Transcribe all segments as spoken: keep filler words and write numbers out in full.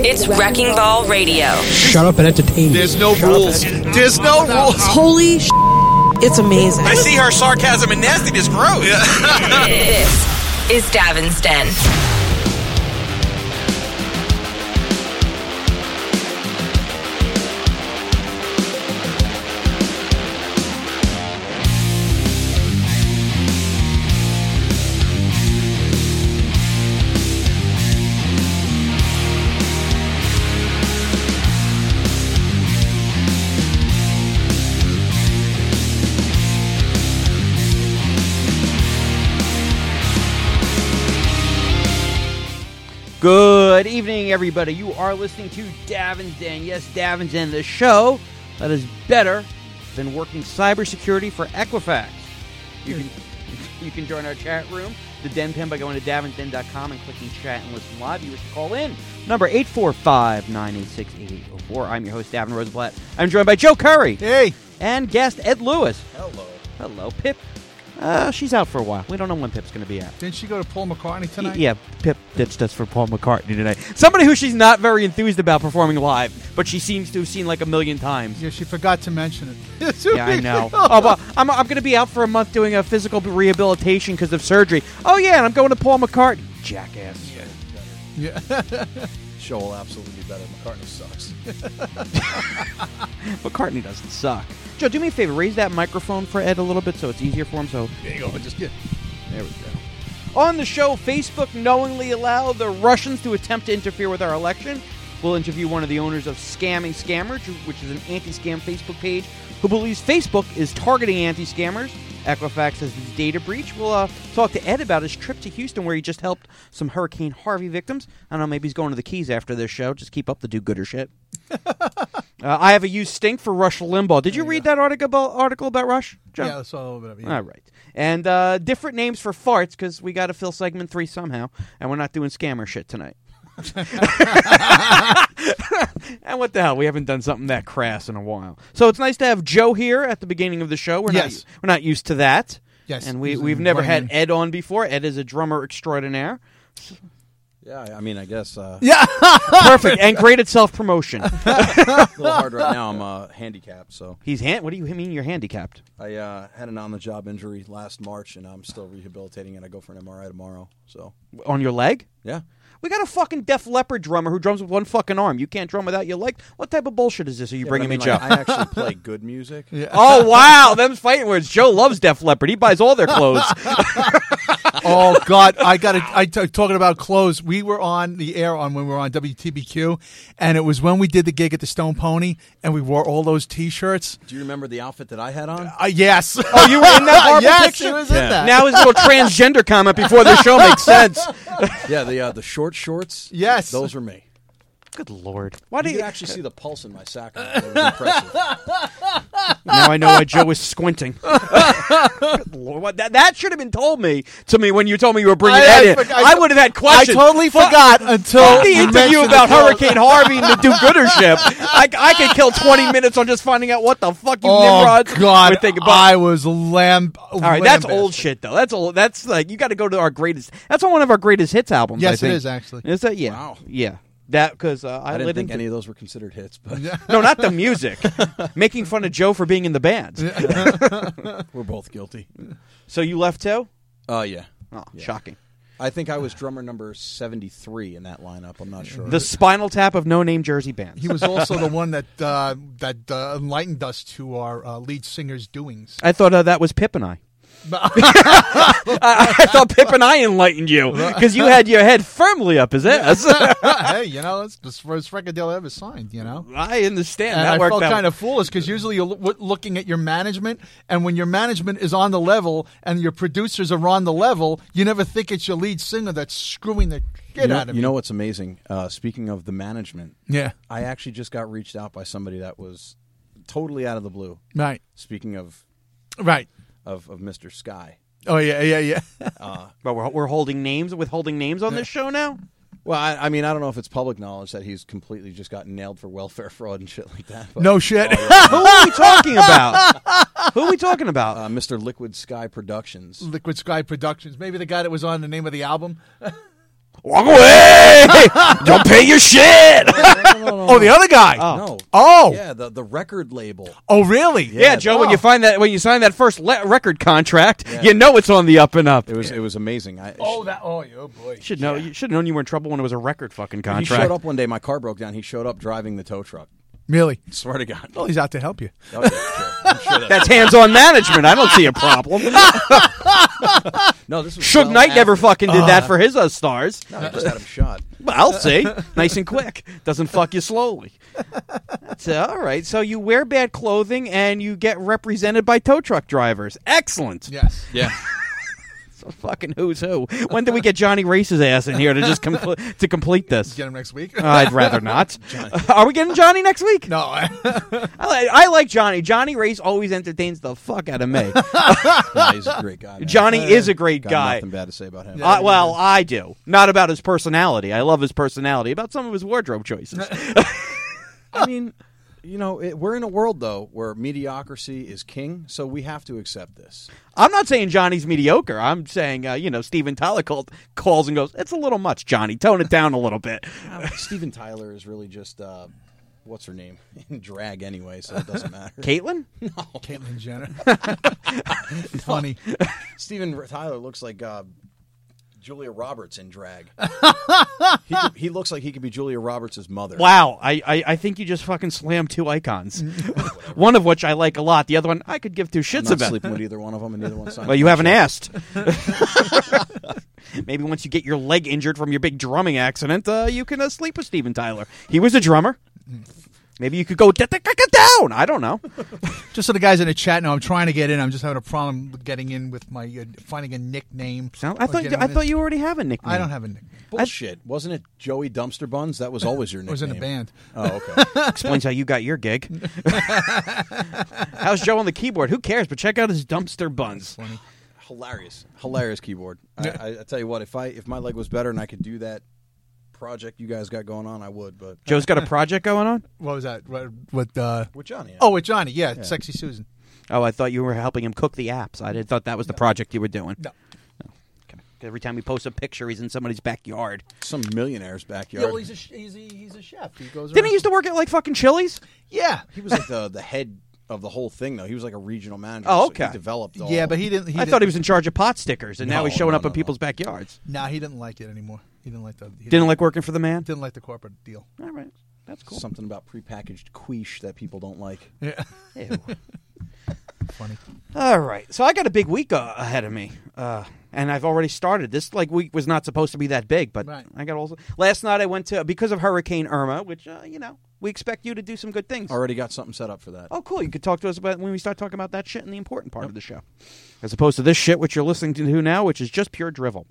It's Wrecking Ball Radio. Shut up and entertain me. There's no Shut rules. There's no rules. Holy sh**. It's amazing. I see her sarcasm and nastiness grow. This is Davin's Den. Good evening, everybody. You are listening to Davin's Den. Yes, Davin's Den, the show that is better than working cybersecurity for Equifax. You can you can join our chat room, the Den Pen, by going to davins den dot com and clicking chat and listen live. You wish to call in, number eight four five, nine eight six, eight eight zero four. I'm your host, Davin Rosenblatt. I'm joined by Joe Curry. Hey. And guest Ed Lewis. Hello. Hello. Pip. Uh, she's out for a while. We don't know when Pip's going to be out. Didn't she go to Paul McCartney tonight? Y- yeah, Pip ditched us for Paul McCartney tonight. Somebody who she's not very enthused about performing live, but she seems to have seen like a million times. Yeah, she forgot to mention it. Yeah, I know. Oh, well, I'm, I'm going to be out for a month doing a physical rehabilitation because of surgery. Oh, yeah, and I'm going to Paul McCartney. Jackass. Yeah. Show will absolutely be better. McCartney sucks. McCartney doesn't suck. Joe, do me a favor. Raise that microphone for Ed a little bit so it's easier for him. So There you go. Just get. There we go. On the show, Facebook knowingly allowed the Russians to attempt to interfere with our election. We'll interview one of the owners of Scamming Scammers, which is an anti-scam Facebook page, who believes Facebook is targeting anti-scammers. Equifax has this data breach. We'll uh, talk to Ed about his trip to Houston, where he just helped some Hurricane Harvey victims. I don't know, maybe he's going to the Keys after this show. Just keep up the do-gooder shit. uh, I have a used stink for Rush Limbaugh. Did you you read go. that article about, article about Rush, Joe? Yeah, I saw a little bit of it. Yeah. All right. And uh, different names for farts, because we got to fill segment three somehow, and we're not doing scammer shit tonight. And what the hell? We haven't done something that crass in a while. So it's nice to have Joe here at the beginning of the show. We're Yes. not we're not used to that. Yes. And we, He's we've never had running. Ed on before. Ed is a drummer extraordinaire. Yeah, I mean, I guess uh, Yeah. Perfect. And great at self-promotion. a little hard right now. I'm uh, handicapped, so He's hand. What do you mean you're handicapped? I uh, had an on-the-job injury last March, and I'm still rehabilitating, and I go for an M R I tomorrow. So, On your leg? yeah. We got a fucking Def Leppard drummer who drums with one fucking arm. You can't drum without your leg? What type of bullshit is this? Are you Yeah, bringing but I me, mean, Joe? like, I actually play good music. Yeah. Oh, wow. Them's fighting words. Joe loves Def Leppard. He buys all their clothes. Oh God, I got it. I t- talking about clothes. We were on the air on when we were on W T B Q, and it was when we did the gig at the Stone Pony, and we wore all those T-shirts. Do you remember the outfit that I had on? Uh, yes. Oh, you were in that horrible yes, picture? he was in that. Now his little transgender comment before the show makes sense. Yeah, the uh, the short shorts. Yes. those were me. Good Lord. Why do You you... could actually see the pulse in my sack. It was impressive. Now I know why Joe was squinting. Good Lord. What, that that should have been told me to me when you told me you were bringing I- Ed I in. forg- I, I- would have had I questions. totally Fuck- forgot until Fuck the you interview mentioned about the clothes. Hurricane Harvey and the do-goodership. I, I could kill twenty minutes on just finding out what the fuck you Oh nimrods God, were thinking about. I was lamb. All right, that's old shit, though. That's old. That's like, you got to go to our greatest. That's on one of our greatest hits albums. Yes, I it think. is actually. Is that? Yeah. Wow. Yeah. That because uh, I, I didn't lived think in any of those were considered hits, but no, not the music. Making fun of Joe for being in the band. we're both guilty. So you left too? Oh, uh, yeah. Oh, Yeah. shocking. I think I was drummer number seventy-three in that lineup. I'm not sure. The Spinal Tap of no-name Jersey bands. He was also the one that uh, that uh, enlightened us to our uh, lead singer's doings. I thought uh, that was Pip and I. I, I thought Pip and I enlightened you because you had your head firmly up his ass. Hey, you know, that's the first record deal I ever signed, you know? I understand. And that I worked felt out. kind of foolish because usually you're lo- looking at your management, and when your management is on the level and your producers are on the level, you never think it's your lead singer that's screwing the shit you know, out of you you. know what's amazing? Uh, speaking of the management, Yeah. I actually just got reached out by somebody that was totally out of the blue. Right. Speaking of Right. of, of Mister Sky. Oh, yeah, yeah, yeah. Uh, But we're, we're holding names, withholding names on this show now? well, I, I mean, I don't know if it's public knowledge that he's completely just got nailed for welfare fraud and shit like that. But, No shit. Who are we talking about? Who are we talking about? uh, Mister Liquid Sky Productions. Liquid Sky Productions. Maybe the guy that was on the name of the album. walk away! Don't pay your shit! Oh, the other guy. No. Oh. Yeah, the, the record label. Oh, really? Yeah, Joe. When Oh. you find that, when you sign that first le- record contract, Yeah. you know it's on the up and up. It was it was amazing. I, Oh, that. Oh, oh boy. You should know. You should have known you were in trouble when it was a record fucking He contract. showed up one day. My car broke down. He showed up driving the tow truck. Really? Swear to God. Well, he's out to help you. Oh, yeah, sure. I'm sure that's That's hands-on management. I don't see a problem. no. This was Suge well Knight never after- fucking did that for his uh, stars. No, I just had him shot. Well, I'll see. Nice and quick. Doesn't fuck you slowly. That's uh, all right. So you wear bad clothing and you get represented by tow truck drivers. Excellent. Yes. Yeah. So fucking who's who. When do we get Johnny Race's ass in here to just compl- to complete this? Get him next week. Uh, I'd rather not. Are we getting Johnny next week? No. I, I like, I like Johnny. Johnny Race always entertains the fuck out of me. No, he's a great guy. Man. Johnny is a great Got guy. Nothing bad to say about him. Uh, well, I do. Not about his personality. I love his personality. About some of his wardrobe choices. I mean, you know, it, we're in a world though where mediocrity is king, so we have to accept this. I'm not saying Johnny's mediocre. I'm saying, uh, you know, Steven Tyler called, calls and goes, it's a little much, Johnny. Tone it down a little bit. Steven Tyler is really just uh, what's her name in drag anyway, so it doesn't matter. Caitlin? Caitlyn Jenner. Funny. Steven Tyler looks like uh, Julia Roberts in drag. he, could, he looks like he could be Julia Roberts' mother. Wow. I, I, I think you just fucking slammed two icons. One of which I like a lot. The other one I could give two I'm shits not about. sleeping with either one of them, and neither one signed. Well, you haven't asked. Maybe once you get your leg injured from your big drumming accident, uh, you can uh, sleep with Steven Tyler. He was a drummer. Maybe you could go down. I don't know. Just so the guys in the chat know, I'm trying to get in. I'm just having a problem with getting in with my uh, finding a nickname. Sound- I or thought getting I in. thought you already have a nickname. I don't have a nickname. Bullshit. Wasn't it Joey Dumpster Buns? That was always your I nickname. was in a band. Oh, okay. Explains how you got your gig. How's Joe on the keyboard? Who cares? But check out his dumpster buns. Funny. Hilarious. Hilarious keyboard. I, I, I tell you what, if I if my leg was better and I could do that project you guys got going on, I would. But Joe's got a project going on? What was that? What? what uh, with Johnny. oh, with Johnny. Yeah, Sexy Susan. Oh, I thought you were helping him cook the apps. I did, thought that was the project you were doing. No. Okay. Every time he posts a picture, he's in somebody's backyard. Some millionaire's Yeah, backyard. well, he's a, he's a, he's a chef. He goes. Didn't around- he used to work at like fucking Chili's? Yeah. He was like the the head of the whole thing, though. He was like a regional manager. Oh, so okay. he developed all. Yeah, but he didn't. He I didn't, thought he was in charge of pot stickers, and now No, he's showing no, up no, in no. people's backyards. Nah, he didn't like it anymore. He didn't like the. He Didn't like working for the man? Didn't like the corporate deal. All right. That's cool. something about prepackaged quiche that people don't like. Yeah. Ew. Funny. All right. So I got a big week uh, ahead of me. Uh, and I've already started. This like week was not supposed to be that big, but Right. I got also last night I went to because of Hurricane Irma, which uh, you know, we expect you to do some good things. Already got something set up for that. Oh, cool. You could talk to us about when we start talking about that shit in the important part of the show. As opposed to this shit which you're listening to now, which is just pure drivel.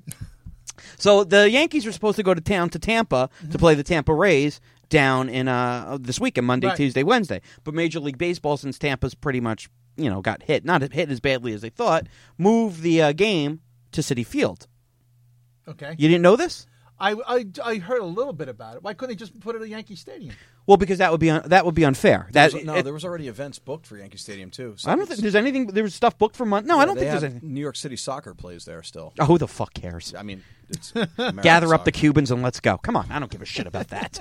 So the Yankees were supposed to go to town to Tampa to play the Tampa Rays down in uh this weekend, Monday, Right. Tuesday, Wednesday. But Major League Baseball, since Tampa's pretty much, you know, got hit, not hit as badly as they thought, moved the uh, game to Citi Field. Okay. You didn't know this? I, I, I heard a little bit about it. Why couldn't they just put it at Yankee Stadium? Well, because that would be un- that would be unfair. There That was- no, it- there was already events booked for Yankee Stadium too. So I don't think there's anything. There was stuff booked for month. No, I Yeah, don't they think there's have anything. New York City Soccer plays there still. Oh, who the fuck cares? I mean, it's American Gather up the soccer. Cubans and let's go. Come on, I don't give a shit about that.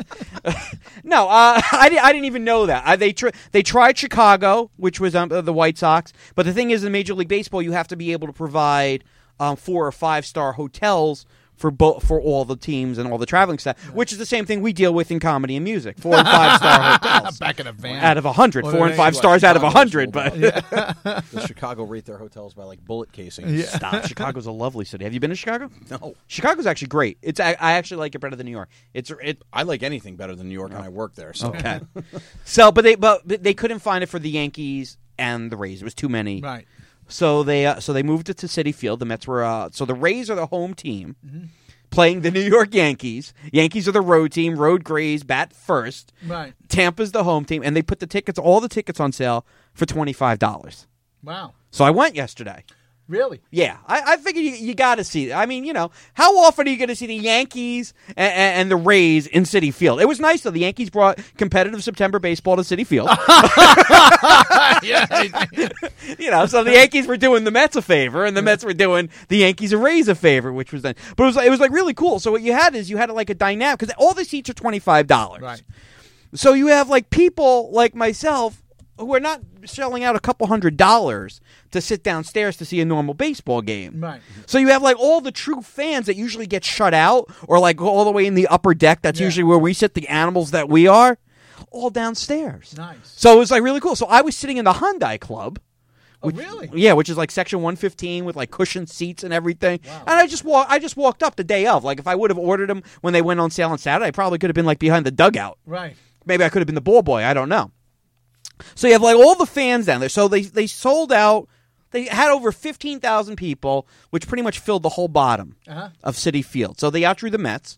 no, uh, I, di- I didn't even know that. I, they tr- they tried Chicago, which was um, uh, the White Sox, but the thing is, in Major League Baseball, you have to be able to provide um, four or five star hotels for bo- for all the teams and all the traveling staff, which is the same thing we deal with in comedy and music. Four and five star hotels Back in a van. out of a hundred. Well, Four and they- five What, stars out of a Chicago's hundred, rolled but out. The Chicago rate their hotels by like bullet casings. Yeah. stop. Chicago's a lovely city. Have you been to Chicago? No, Chicago's actually great. It's I, I actually like it better than New York. It's it I like anything better than New York, and I work there. So okay. so, but they but they couldn't find it for the Yankees and the Rays. It was too many. Right. So they uh, so they moved it to Citi Field. The Mets were uh, so the Rays are the home team playing the New York Yankees. Yankees are the road team. Road Grays bat first. Right. Tampa's the home team, and they put the tickets, all the tickets, on sale for twenty five dollars. Wow. So I went yesterday. Really? Yeah, I, I figure you, you got to see it. I mean, you know, how often are you going to see the Yankees and, and the Rays in Citi Field? It was nice, though. The Yankees brought competitive September baseball to Citi Field. Yeah. You know, so the Yankees were doing the Mets a favor, and the Mets were doing the Yankees and Rays a favor, which was then. But it was, it was like really cool. So what you had is you had like a dynamic, because all the seats are twenty-five dollars. Right. So you have like people like myself who are not shelling out a couple hundred dollars to sit downstairs to see a normal baseball game. Right. So you have like all the true fans that usually get shut out, or like all the way in the upper deck. That's Yeah. usually where we sit, the animals that we are, all downstairs. Nice. So it was like really cool. So I was sitting in the Hyundai Club. Oh, really? Yeah, which is like section one fifteen with like cushioned seats and everything. Wow. And I just walk, I just walked up the day of. Like if I would have ordered them when they went on sale on Saturday, I probably could have been like behind the dugout. Right. Maybe I could have been the ball boy. I don't know. So you have like all the fans down there. So they they sold out. They had over fifteen thousand people, which pretty much filled the whole bottom Uh-huh. of Citi Field. So they outdrew the Mets.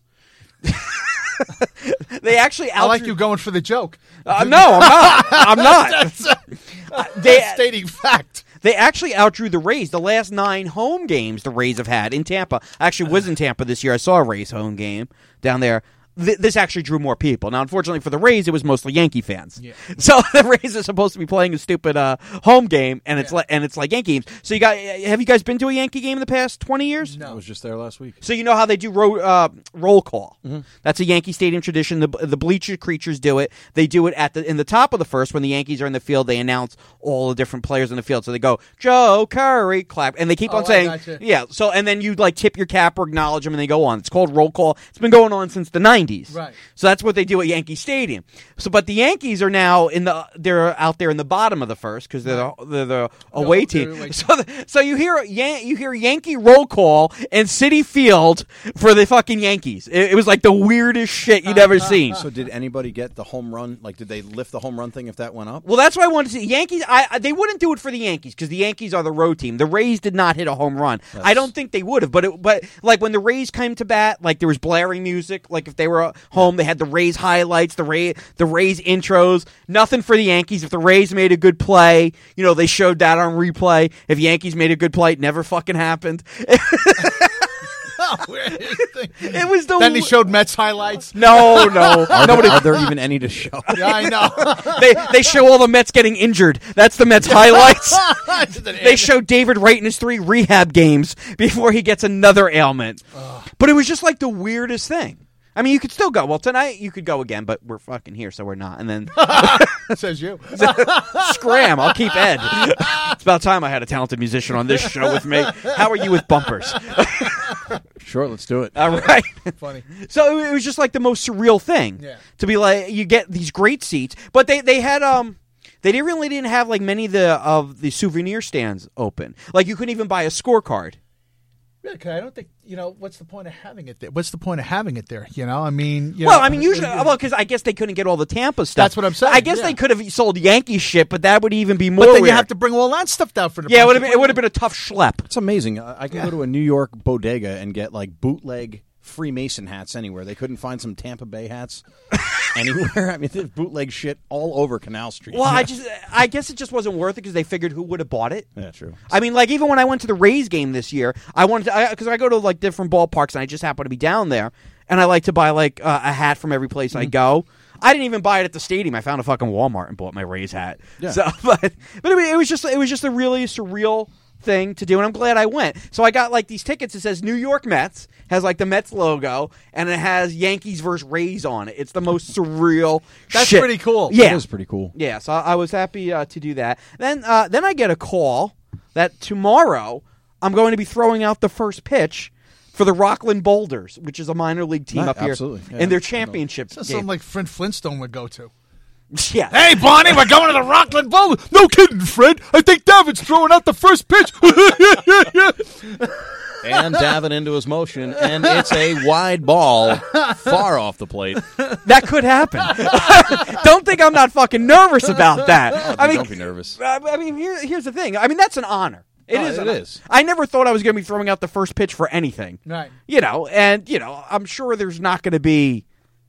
They actually outdrew. I like you going for the joke. Uh, no, I'm not. I'm not. That's a, Uh, they stating fact. they actually outdrew the Rays. The last nine home games the Rays have had in Tampa. I actually was in Tampa this year. I saw a Rays home game down there. Th- this actually drew more people. Now, unfortunately for the Rays, it was mostly Yankee fans. Yeah. So the Rays are supposed to be playing a stupid uh, home game, and it's like and it's like Yankee games. So you got have you guys been to a Yankee game in the past twenty years? I was just there last week. So you know how they do ro- uh, roll call. Mm-hmm. That's a Yankee Stadium tradition. The the bleacher creatures do it. They do it at the in the top of the first when the Yankees are in the field. They announce all the different players in the field. So they go Joe Curry, clap, and they keep Oh, on I saying gotcha. yeah. So and then you like tip your cap or acknowledge them, and they go on. It's called roll call. It's been going on since the nineties. Right. So that's what they do at Yankee Stadium. So but the Yankees are now in the they're out there in the bottom of the first because they're the, they're the away they're team. away So the, so you hear Yan- you hear Yankee roll call in Citi Field for the fucking Yankees. It, it was like the weirdest shit you'd ever seen. So did anybody get the home run? Like, did they lift the home run thing if that went up? Well, that's why I wanted to see Yankees. I, I they wouldn't do it for the Yankees because the Yankees are the road team. The Rays did not hit a home run. I don't think they would have. But it, but like when the Rays came to bat, like there was blaring music. Like if they were home, they had the Rays highlights, the Ray the Rays intros. Nothing for the Yankees. If the Rays made a good play, you know they showed that on replay. If Yankees made a good play, it never fucking happened. It was the Then they showed Mets highlights. no no Are, nobody. there, are there even any to show? Yeah, I know. they they show all the Mets getting injured. That's the Mets highlights. They show David Wright in his three rehab games before he gets another ailment. But it was just like the weirdest thing. I mean, you could still go. Well, tonight you could go again, but we're fucking here, so we're not. And then Says you. scram, I'll keep Ed. It's about time I had a talented musician on this show with me. How are you with bumpers? Sure, let's do it. All right. Funny. So it was just like the most surreal thing. Yeah. To be like, you get these great seats, but they, they had um. They didn't really didn't have like many of the of the souvenir stands open. Like you couldn't even buy a scorecard. Yeah, 'cause I don't think you know what's the point of having it there. What's the point of having it there? You know, I mean, you Well, know, I mean, usually, well, because I guess they couldn't get all the Tampa stuff. That's what I'm saying, I guess yeah. they could have sold Yankee shit, but that would even be more. But then weird. you have to bring all that stuff down for the. Yeah, it would have been. It would have been a tough schlep. It's amazing. I, I can go to a New York bodega and get like bootleg Freemason hats anywhere. They couldn't find some Tampa Bay hats anywhere. I mean, there's bootleg shit all over Canal Street. Well, I just, I guess it just wasn't worth it because they figured who would have bought it. Yeah, true. I mean, like even when I went to the Rays game this year, I wanted to because I, I go to like different ballparks and I just happen to be down there, and I like to buy like uh, a hat from every place I go. I didn't even buy it at the stadium. I found a fucking Walmart and bought my Rays hat. Yeah. So, but but it, it was just it was just a really surreal thing to do, and I'm glad I went. So I got like these tickets. It says New York Mets, has like the Mets logo, and it has Yankees versus Rays on it. It's the most surreal. That's shit. pretty cool. Yeah, It is pretty cool. yeah, so I, I was happy uh, to do that. Then, uh, then I get a call that tomorrow I'm going to be throwing out the first pitch for the Rockland Boulders, which is a minor league team Right, up here absolutely, yeah. in their championship That's game. something like Fred Flintstone would go to. yeah, Hey, Bonnie, we're going to the Rockland Bowl. No kidding, Fred. I think David's throwing out the first pitch. And Davin into his motion, and it's a wide ball far off the plate. that could happen. Don't think I'm not fucking nervous about that. I mean, Don't be nervous. I I mean, here, here's the thing. I mean, that's an honor. It Oh, is. it an- is. I never thought I was going to be throwing out the first pitch for anything. Right. You know, and you know, I'm sure there's not going to be. I mean,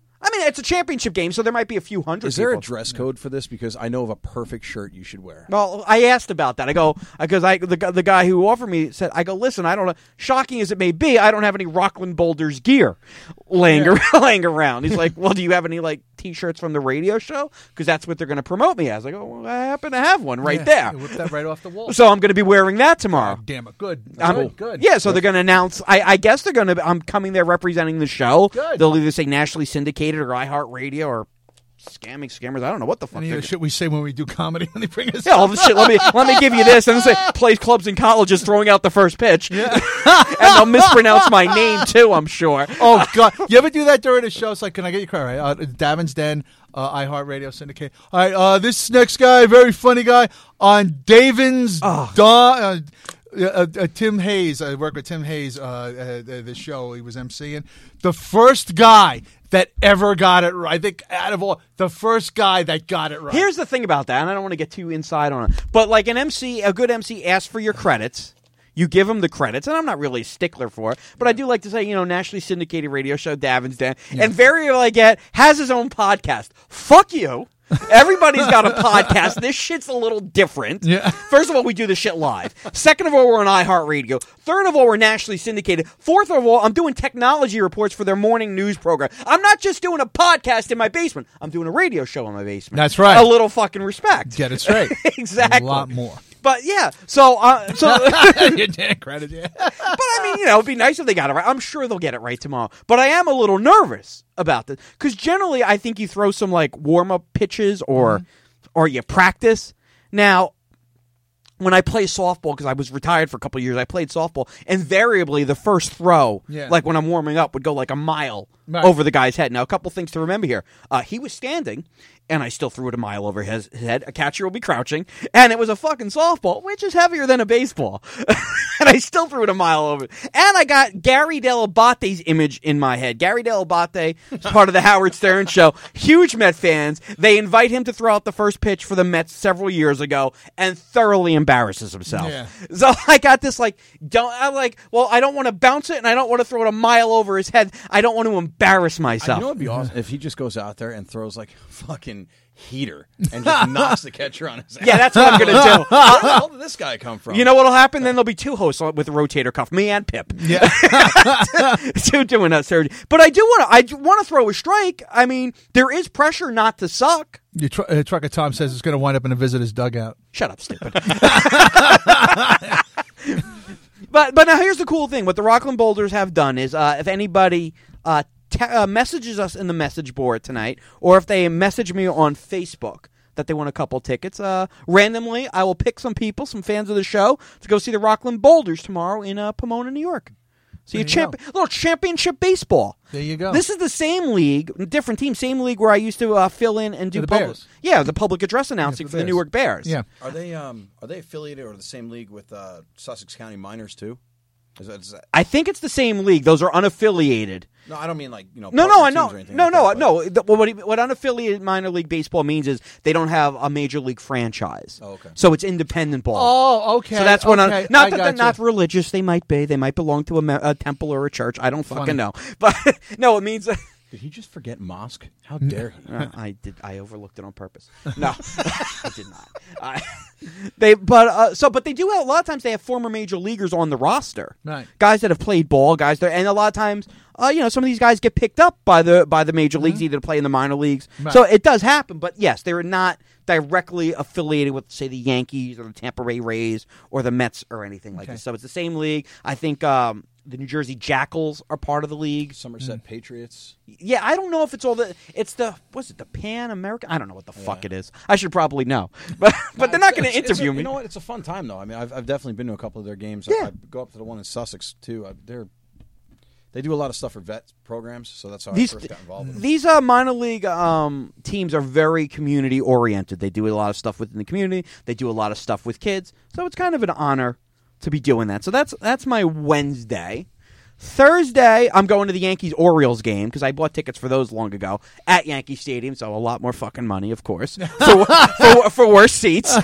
it's a championship game, so there might be a few hundred. Is there people. a dress code for this? Because I know of a perfect shirt you should wear. Well, I asked about that. I go because I the the guy who offered me said, I go, listen, I don't know. Shocking as it may be, I don't have any Rockland Boulders gear laying Yeah. around, laying around. He's like, well, do you have any like T-shirts from the radio show? Because that's what they're going to promote me as. I go, well, I happen to have one right Yeah, there. you whip that right off the wall. So I'm going to be wearing that tomorrow. Damn it, good. I'm- good, good. Yeah, so they're going to announce. I, I guess they're going to. I'm coming there representing the show. Good. They'll either say nationally syndicated or iHeartRadio or scamming scammers. I don't know what the fuck. Any they're of the shit we say when we do comedy when they bring us. Yeah, all the shit. Let me let me give you this. And say plays clubs and colleges throwing out the first pitch. Yeah. And they'll mispronounce my name too, I'm sure. Oh God! You ever do that during a show? It's like, can I get your credit? Right? Uh, Davin's Den, uh, iHeartRadio syndicate. All right, uh, this next guy, very funny guy on Davin's Oh. Don. Uh, uh, uh, Tim Hayes. I work with Tim Hayes. Uh, uh, the, the show he was emceeing. The first guy that ever got it right. I think out of all, the first guy that got it right. Here's the thing about that, and I don't want to get too inside on it, but like an M C, a good M C asks for your credits. You give him the credits, and I'm not really a stickler for it, but I do like to say, you know, nationally syndicated radio show, Davin's Den, and very I get has his own podcast. Fuck you. Everybody's got a podcast. This shit's a little different. Yeah. First of all, we do this shit live. Second of all, we're on iHeartRadio. Third of all, we're nationally syndicated. Fourth of all, I'm doing technology reports for their morning news program. I'm not just doing a podcast in my basement. I'm doing a radio show in my basement. That's right. A little fucking respect. Get it straight. Exactly. A lot more. But yeah, so uh, so. Your damn credit, yeah. But I mean, you know, it'd be nice if they got it right. I'm sure they'll get it right tomorrow. But I am a little nervous about this because generally, I think you throw some like warm up pitches or Mm-hmm. or you practice. Now, when I play softball, because I was retired for a couple of years, I played softball. Invariably, the first throw, Yeah. like when I'm warming up, would go like a mile Right. over the guy's head. Now, a couple things to remember here. Uh, he was standing, and I still threw it a mile over his head. A catcher will be crouching, and it was a fucking softball, which is heavier than a baseball. And I still threw it a mile over. And I got Gary Delabate's image in my head. Gary Delabate is part of the Howard Stern Show. Huge Met fans. They invite him to throw out the first pitch for the Mets several years ago and thoroughly embarrasses himself. Yeah. So I got this like, don't I like, well, I don't want to bounce it and I don't want to throw it a mile over his head. I don't want to embarrass I myself. know it'd be awesome if he just goes out there and throws like fucking heater and just knocks the catcher on his ass. Yeah, that's what I'm going to do. Where the hell did this guy come from? You know what'll happen? Then there'll be two hosts with a rotator cuff, me and Pip. Yeah. Two doing that surgery. But I do want to. I want to throw a strike. I mean, there is pressure not to suck. Your tr- uh, trucker Tom says it's going to wind up in a visitor's dugout. Shut up, stupid. But but now here's the cool thing. What the Rockland Boulders have done is, uh, if anybody uh, te- uh, messages us in the message board tonight, or if they message me on Facebook that they want a couple tickets, uh, randomly, I will pick some people, some fans of the show, to go see the Rockland Boulders tomorrow in uh, Pomona, New York. See a There you champ- little championship baseball. There you go. This is the same league, different team, same league where I used to uh, fill in and do the public, Bears. yeah, the public address announcing the for the Bears. Newark Bears. Yeah. Are they um are they affiliated or the same league with uh, Sussex County Miners too? Is that, is that, I think it's the same league. Those are unaffiliated. no, I don't mean like you know. No, no, I partner know. teams or anything No, like no, that, no. The- What, what unaffiliated minor league baseball means is they don't have a major league franchise. Oh, okay. So it's independent ball. Oh, okay. So that's what. okay. I'm, not I that they're gotcha. not religious. They might be. They might belong to a, me- a temple or a church. I don't fucking Funny. know. But no, it means. Did he just forget mosque? How dare he? Uh, I did. I overlooked it on purpose. No, I did not. I, they, but uh, so, but they do have a lot of times. They have former major leaguers on the roster, Right. Guys that have played ball, guys that, and a lot of times, uh, you know, some of these guys get picked up by the by the major leagues, either to play in the minor leagues. Right. So it does happen. But yes, they're not directly affiliated with, say, the Yankees or the Tampa Bay Rays or the Mets or anything like Okay. this. So it's the same league. I think. Um, The New Jersey Jackals are part of the league. Somerset Patriots. Yeah, I don't know if it's all the. It's the. What's it? The Pan American. I don't know what the fuck it is. I should probably know, but but they're not going to It's- it's interview a- me. You know what? It's a fun time though. I mean, I've I've definitely been to a couple of their games. Yeah. I, I go up to the one in Sussex too. I, they're they do a lot of stuff for vet programs, so that's how These I first got involved. With them. these uh, minor league um, teams are very community oriented. They do a lot of stuff within the community. They do a lot of stuff with kids. So it's kind of an honor to be doing that. So that's that's my Wednesday. Thursday, I'm going to the Yankees-Orioles game because I bought tickets for those long ago at Yankee Stadium, so a lot more fucking money, of course, for, for, for worse seats.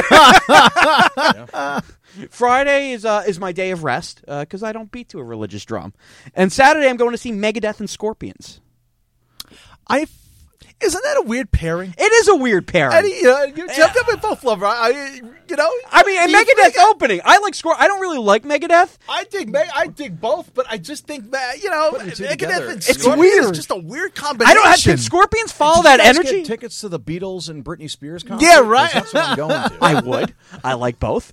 Friday is uh, is my day of rest because I don't beat to a religious drum. And Saturday, I'm going to see Megadeth and Scorpions. I. Isn't that a weird pairing? It is a weird pairing. And, you know, you jumped up with both love, right? I, you know, I mean, and you Megadeth think- opening. I like Scorp. I don't really like Megadeth. I dig, Me- I dig both, but I just think that you know, Putting the two Megadeth together. and It's Scorpions weird. is just a weird combination. I don't have can Scorpions follow Did you that guys energy. Get tickets to the Beatles and Britney Spears concert? Yeah, right. 'Cause That's what I'm going to. I would. I like both.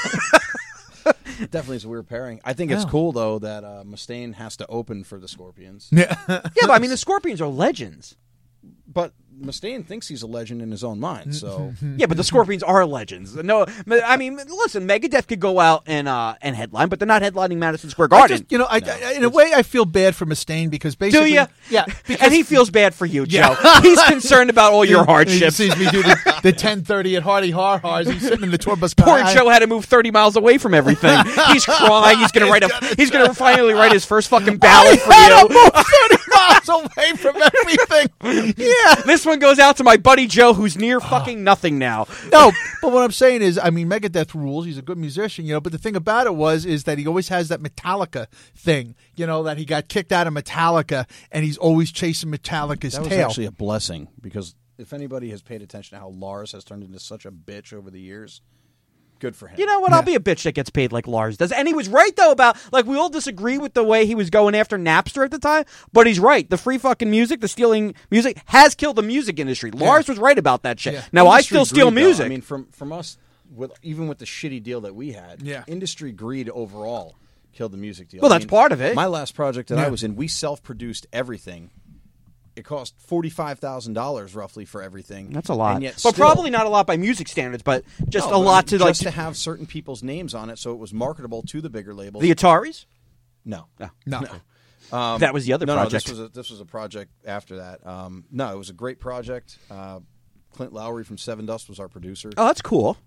Definitely is a weird pairing. I think it's Yeah. cool though that uh, Mustaine has to open for the Scorpions. Yeah. Yeah, but I mean, the Scorpions are legends. But Mustaine thinks he's a legend in his own mind. So Yeah, but the Scorpions are legends. No, I mean, listen, Megadeth could go out and uh, and headline, but they're not headlining Madison Square I Garden. just, you know, I, I, in a way, I feel bad for Mustaine because Do basically, you? yeah, because And he feels bad for you, Joe. Yeah. He's concerned about all your He hardships. sees me do the, the ten thirty at Hardy Har Hars. He's sitting in the tour bus. Poor I- Joe had to move thirty miles away from everything. He's crying. He's gonna write a. He's gonna finally write his first fucking ballad for I you. moved thirty miles away from everything. Yeah. This one goes out to my buddy Joe, who's near fucking nothing now. No, but what I'm saying is, I mean, Megadeth rules. He's a good musician, you know. But the thing about it was, is that he always has that Metallica thing, you know, that he got kicked out of Metallica, and he's always chasing Metallica's that was tail. actually a blessing because if anybody has paid attention to how Lars has turned into such a bitch over the years, good for him. You know what? I'll be a bitch that gets paid like Lars does. And he was right, though, about, like, we all disagree with the way he was going after Napster at the time, but he's right. The free fucking music, the stealing music, has killed the music industry. Lars was right about that shit. Yeah. Now, I Industry still steal greed, though. music. I mean, from from us, with even with the shitty deal that we had, Yeah. industry greed overall killed the music deal. Well, I that's mean, part of it. My last project that Yeah. I was in, we self-produced everything. It cost forty-five thousand dollars roughly for everything. That's a lot. And yet But still- probably not a lot by music standards, but just No, a but lot I to, mean, like, just to have certain people's names on it, so it was marketable to the bigger labels. the Ataris? no, No. no. Um, That was the other no, project. No, this was a, this was a project after that. Um, no, it was a great project. Uh, Clint Lowry from Seven Dust was our producer. Oh, that's cool.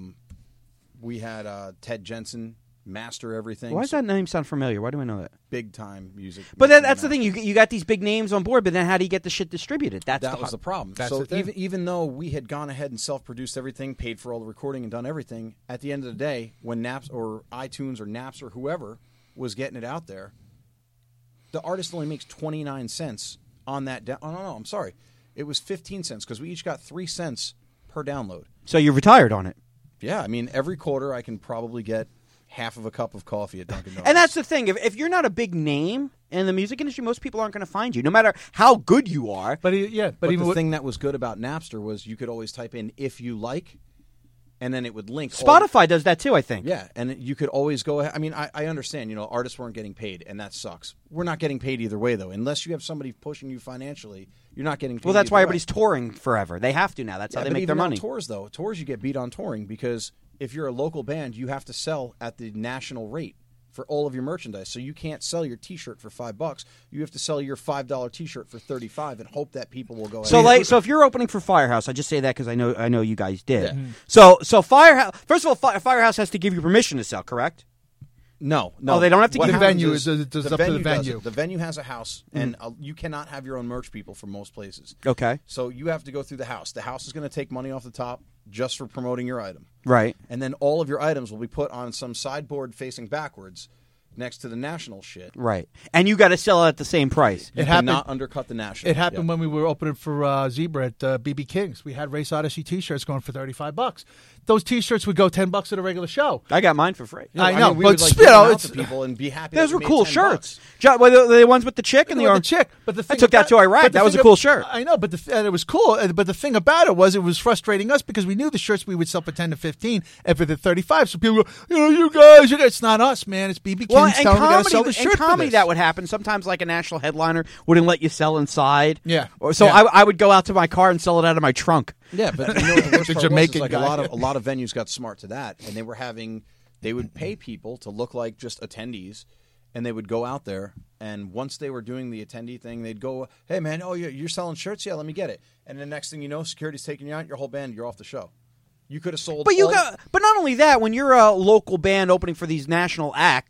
We had uh, Ted Jensen master everything. Why does that name sound familiar? Why do I know that? Big time music? But that, music that's the thing. master. You you got these big names on board, but then how do you get the shit distributed? That's That the was the problem. That's so the thing. even even though we had gone ahead and self-produced everything, paid for all the recording and done everything, at the end of the day, when Naps or iTunes or Naps or whoever was getting it out there, the artist only makes twenty-nine cents on that. Da- oh no, no, I'm sorry, it was fifteen cents because we each got three cents per download. So you retired on it. Yeah, I mean every quarter I can probably get half of a cup of coffee at Dunkin' Donuts. And that's the thing. If, if you're not a big name in the music industry, most people aren't going to find you, no matter how good you are. But he, yeah, but, But even the with, thing that was good about Napster was you could always type in "if you like," and then it would link. all- Spotify does that too, I think. Yeah, and you could always go ahead. I mean, I, I understand, you know, artists weren't getting paid, and that sucks. We're not getting paid either way, though. Unless you have somebody pushing you financially, you're not getting paid. Well, that's either why way. everybody's touring forever. They have to now. That's Yeah, how they but make their even on money. tours, though, tours you get beat on touring because if you're a local band, you have to sell at the national rate for all of your merchandise. So you can't sell your T-shirt for five bucks. You have to sell your five dollar T-shirt for thirty-five and hope that people will go ahead. So, and- like, so if you're opening for Firehouse, I just say that because I know, I know you guys did. So, so Firehouse. First of all, Fi- Firehouse has to give you permission to sell, correct? No, no. Oh, they don't have to What give- The happens venue is is- it's up to the does venue. it. The venue has a house, and uh, you cannot have your own merch people from most places. Okay. So you have to go through the house. The house is going to take money off the top just for promoting your item. Right. And then all of your items will be put on some sideboard facing backwards next to the national shit. Right. And you got to sell it at the same price. You It happened- cannot undercut the national. it happened Yeah. when we were opening for uh, Zebra at uh, B B King's. We had Race Odyssey T-shirts going for thirty-five bucks. Those T-shirts would go ten bucks at a regular show. I got mine for free. Yeah, I know, mean, we but would, like, you give them know, out it's- to people and be happy. Those that were we cool made ten shirts. bucks. Jo- were the, the ones with the chick and the With orange chick, but the thing I took that about- too. I ride. but the That was a thing cool ab- shirt. I know, but the, and it was cool. uh, But the thing about it was, it was frustrating us because we knew the shirts we would sell for ten to fifteen, and for the thirty-five. So people go, you know, you guys, you guys, it's not us, man. It's B B King's Well, and telling we got to comedy, sell the in shirt for comedy this. that would happen. Sometimes, like a national headliner wouldn't let you sell inside. Yeah. Or, so Yeah. I, I would go out to my car and sell it out of my trunk. Yeah, but you know what the worst The part was, Jamaican is like guy. a lot of a lot of venues got smart to that, and they were having they would pay people to look like just attendees, and they would go out there, and once they were doing the attendee thing, they'd go, "Hey man, oh you're, you're selling shirts? Yeah, let me get it." And the next thing you know, security's taking you out, your whole band, you're off the show. You could have sold, But you all- got. But not only that, when you're a local band opening for these national acts,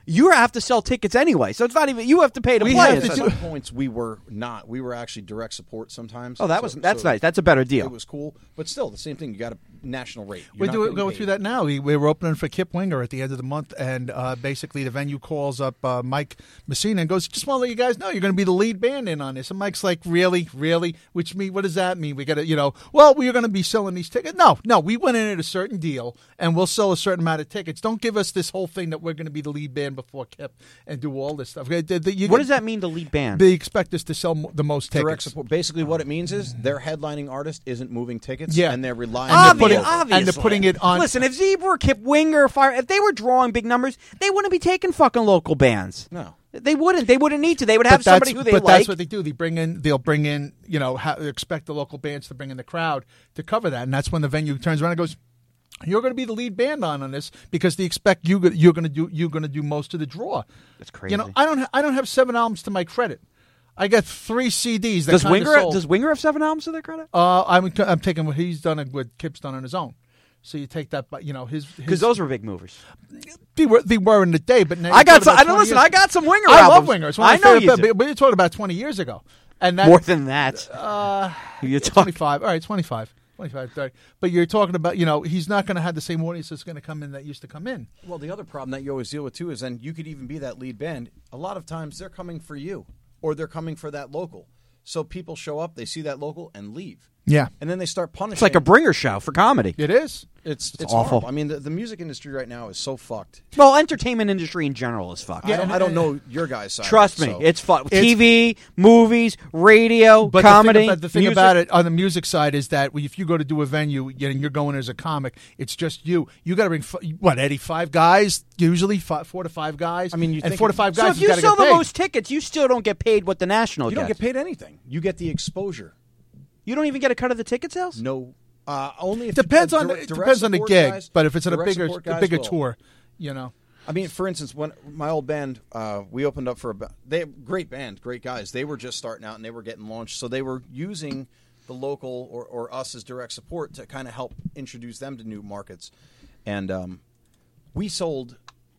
you have to sell tickets anyway. So it's not even you have to pay to We play. have it. to At So- some points we were not. We were actually direct support sometimes. oh, that So- was that's so nice. That's a better deal. It was cool, but still the same thing. You got a national rate. You're We're not doing, getting going paid. through that now. We, we were opening for Kip Winger at the end of the month, and uh, basically the venue calls up uh, Mike Messina and goes, "Just want to let you guys know you're going to be the lead band in on this." And Mike's like, "Really, really?" Which mean, what does that mean? We got to, you know, well, we're going to be selling these tickets. No, no, we went in at a certain deal, and we'll sell a certain amount of tickets. Don't give us this whole thing that we're going to be the lead band before Kip and do all this stuff. The- the- you- what does that mean to lead band? They expect us to sell mo- the most tickets. Direct support. Basically, what it means is their headlining artist isn't moving tickets, Yeah. and they're relying And on they're the putting- local. and they're obviously. putting it on- Listen, if Zebra, Kip Winger, Fire, if they were drawing big numbers, they wouldn't be taking fucking local bands. No. They wouldn't. They wouldn't need to. They would have But that's- somebody who they but like. that's what they do. They bring in. They'll bring in. You know, ha- expect the local bands to bring in the crowd to cover that, and that's when the venue turns around and goes, "You're going to be the lead band on on this because they expect you. You're going to do. You're going to do most of the draw." That's crazy. You know, I don't. Ha- I don't have seven albums to my credit. I got three C Ds. That does kinda Winger sold. does Winger have seven albums to their credit? Uh, I'm. I'm taking what he's done and what Kip's done on his own. So you take that, but you know his Because his those were big movers. they were they were in the day, but now I you're got talking some. about I don't twenty listen. years- I got some Winger. I albums. love Winger. It's one of I my know favorite you bands, do. but we're talking about twenty years ago, and that More than that. Uh, you talk. twenty-five. All right, twenty-five. twenty-five, thirty. But you're talking about, you know, he's not going to have the same audience that's going to come in that used to come in. Well, the other problem that you always deal with too is then you could even be that lead band. A lot of times they're coming for you, or they're coming for that local. So people show up, they see that local, and leave. Yeah. And then they start punishing. It's like a bringer show for comedy. It is. It's it's, awful. horrible. I mean, the, the music industry right now is so fucked. Well, entertainment industry in general is fucked. I don't, I don't know your guys' side. Trust of me, it, so- it's fucked. It's- T V, movies, radio, But comedy. the thing, about, the thing music. about it on the music side is that if you go to do a venue you know, and you're going as a comic, it's just you. You got to bring f- what Eddie five guys usually five, four to five guys. I mean, you and think four it- to five So guys. if you gotta sell get the paid. most tickets, you still don't get paid what the national You don't gets. get paid anything. You get the exposure. You don't even get a cut of the ticket sales. No, uh, only if depends uh, on direct- it direct depends on the support gig, guys- but if it's at a direct bigger support a guys bigger will. tour, you know. I mean, for instance, when my old band, uh, we opened up for a ba- they great band, great guys. They were just starting out and they were getting launched, so they were using the local or, or us as direct support to kind of help introduce them to new markets. And um, we sold,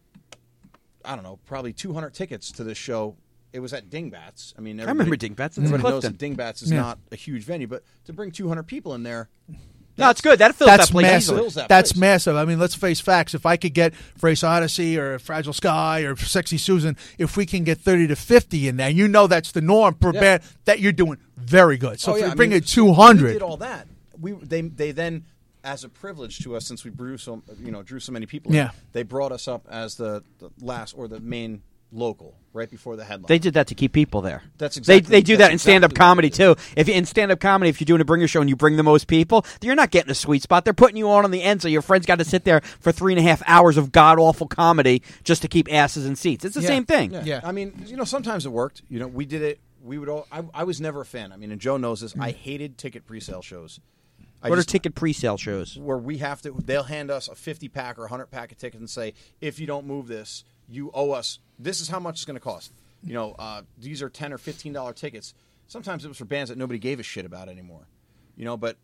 I don't know, probably two hundred tickets to this show. It was at Dingbats. I mean, I remember everybody- Dingbats. It's in Everybody knows Clifton. that Dingbats is Yeah. not a huge venue, but to bring two hundred people in there. No, it's good. That fills That's that place massive. easily. Fills that That's place. massive. I mean, let's face facts. If I could get Frace Odyssey or Fragile Sky or Sexy Susan, if we can get thirty to fifty in there, you know that's the norm per Yeah. band, that you're doing very good. So Oh, if yeah, we I bring mean, it so two We hundred, did all that. We they they then, as a privilege to us, since we drew so you know drew so many people. in, Yeah. they brought us up as the, the last or the main local right before the headline. They did that to keep people there. That's they exactly- they do that's that in stand up exactly what comedy it too. If you, in stand up comedy, if you're doing a bringer show and you bring the most people, you're not getting a sweet spot. They're putting you on on the end, so your friends got to sit there for three and a half hours of god awful comedy just to keep asses in seats. It's the Yeah. same thing. Yeah. Yeah. I mean, you know, sometimes it worked. You know, we did it. We would all. I, I was never a fan. I mean, and Joe knows this. I hated ticket pre-sale shows. I What just- are ticket pre-sale shows? where we have to? They'll hand us a fifty pack or a hundred pack of tickets and say, if you don't move this, you owe us. This is how much it's going to cost. You know, uh, these are ten or fifteen dollar tickets. Sometimes it was for bands that nobody gave a shit about anymore. You know, but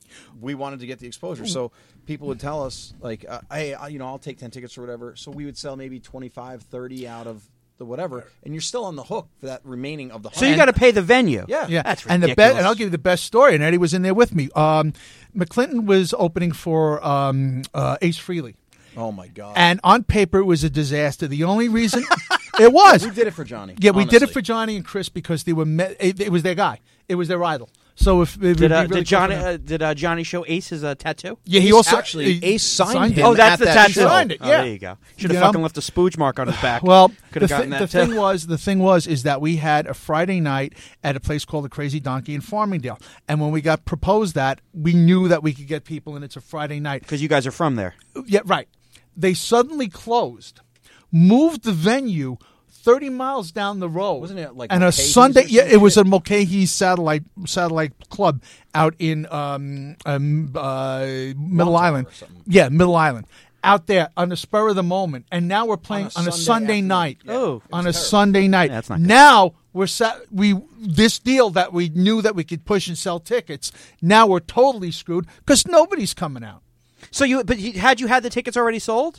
we wanted to get the exposure, so people would tell us like, uh, "Hey, I, you know, I'll take ten tickets or whatever." So we would sell maybe twenty-five, thirty out of the whatever, and you're still on the hook for that remaining of the. So you got to pay the venue. Yeah. Yeah, That's and the ridiculous. be- and I'll give you the best story. And Eddie was in there with me. Um, McClinton was opening for um, uh, Ace Frehley, Oh my god! and on paper it was a disaster. The only reason it was, we did it for Johnny. yeah, we did it honestly. for Johnny and Chris because they were me- it, it was their guy. It was their idol. So if it would Did, be uh, really did cool Johnny for them. uh, did uh, Johnny show Ace's uh, tattoo? yeah, he Ace also actually- he Ace signed him. Oh, that's at the that tattoo. show. Signed it, Oh, yeah. there you go. Should have You know? fucking left a spooge mark on his back. Well, could the, have gotten thi- that the too. thing was, the thing was, is that we had a Friday night at a place called the Crazy Donkey in Farmingdale, and when we got proposed that, we knew that we could get people, and it's a Friday night. Because you guys are from there. Yeah, right. They suddenly closed, moved the venue thirty miles down the road. Wasn't it like and a Mulcahy's Sunday? or Yeah, some it was shit? a Mulcahy's satellite satellite club out in um, um uh, Middle Montauk Island. or something. Yeah, Middle Island. Out there on the spur of the moment, and now we're playing on a, Sunday Sunday afternoon. night. Yeah, Oh. it was on a terrible. Sunday night. Yeah, that's not good. Now we're sa- we this deal that we knew that we could push and sell tickets. Now we're totally screwed because nobody's coming out. So you, but you, had you had the tickets already sold?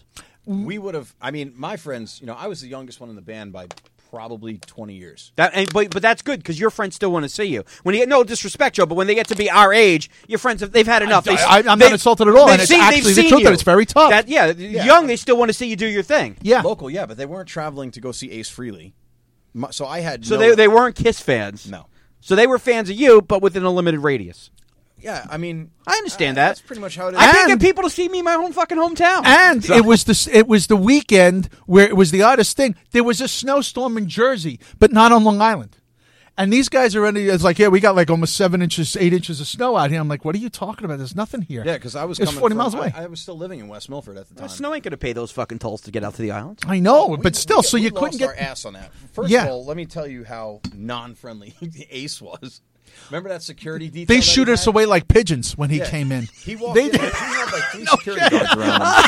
we would have. I mean, my friends. You know, I was the youngest one in the band by probably twenty years. That, and, but but that's good because your friends still want to see you. When you get no disrespect, Joe, but when they get to be our age, your friends have they've had enough. They, I, I'm they, not insulted at all. they've And it's seen- they've actually the seen truth you. that it's very tough. That, yeah, young, they still want to see you do your thing. yeah. Local, yeah, but they weren't traveling to go see Ace Frehley. My, so I had So no, they they weren't Kiss fans. No. So they were fans of you, but within a limited radius. Yeah, I mean, I understand uh, that. That's pretty much how it is. I can't And- get people to see me in my home fucking hometown. And it was the it was the weekend where it was the oddest thing. There was a snowstorm in Jersey, but not on Long Island. And these guys are ready. It's like, yeah, we got like almost seven inches, eight inches of snow out here. I'm like, what are you talking about? There's nothing here. Yeah, because I was It's coming forty from- miles away. I, I was still living in West Milford at the time. The snow ain't going to pay those fucking tolls to get out to the islands. I know, We- but still, we- so we you lost couldn't get. our ass on that. First Yeah. of all, let me tell you how non-friendly Ace was. Remember that security detail? They that shoot he us had? away like pigeons when he Yeah. came in. He walked They in. did. He had like three security guards around him.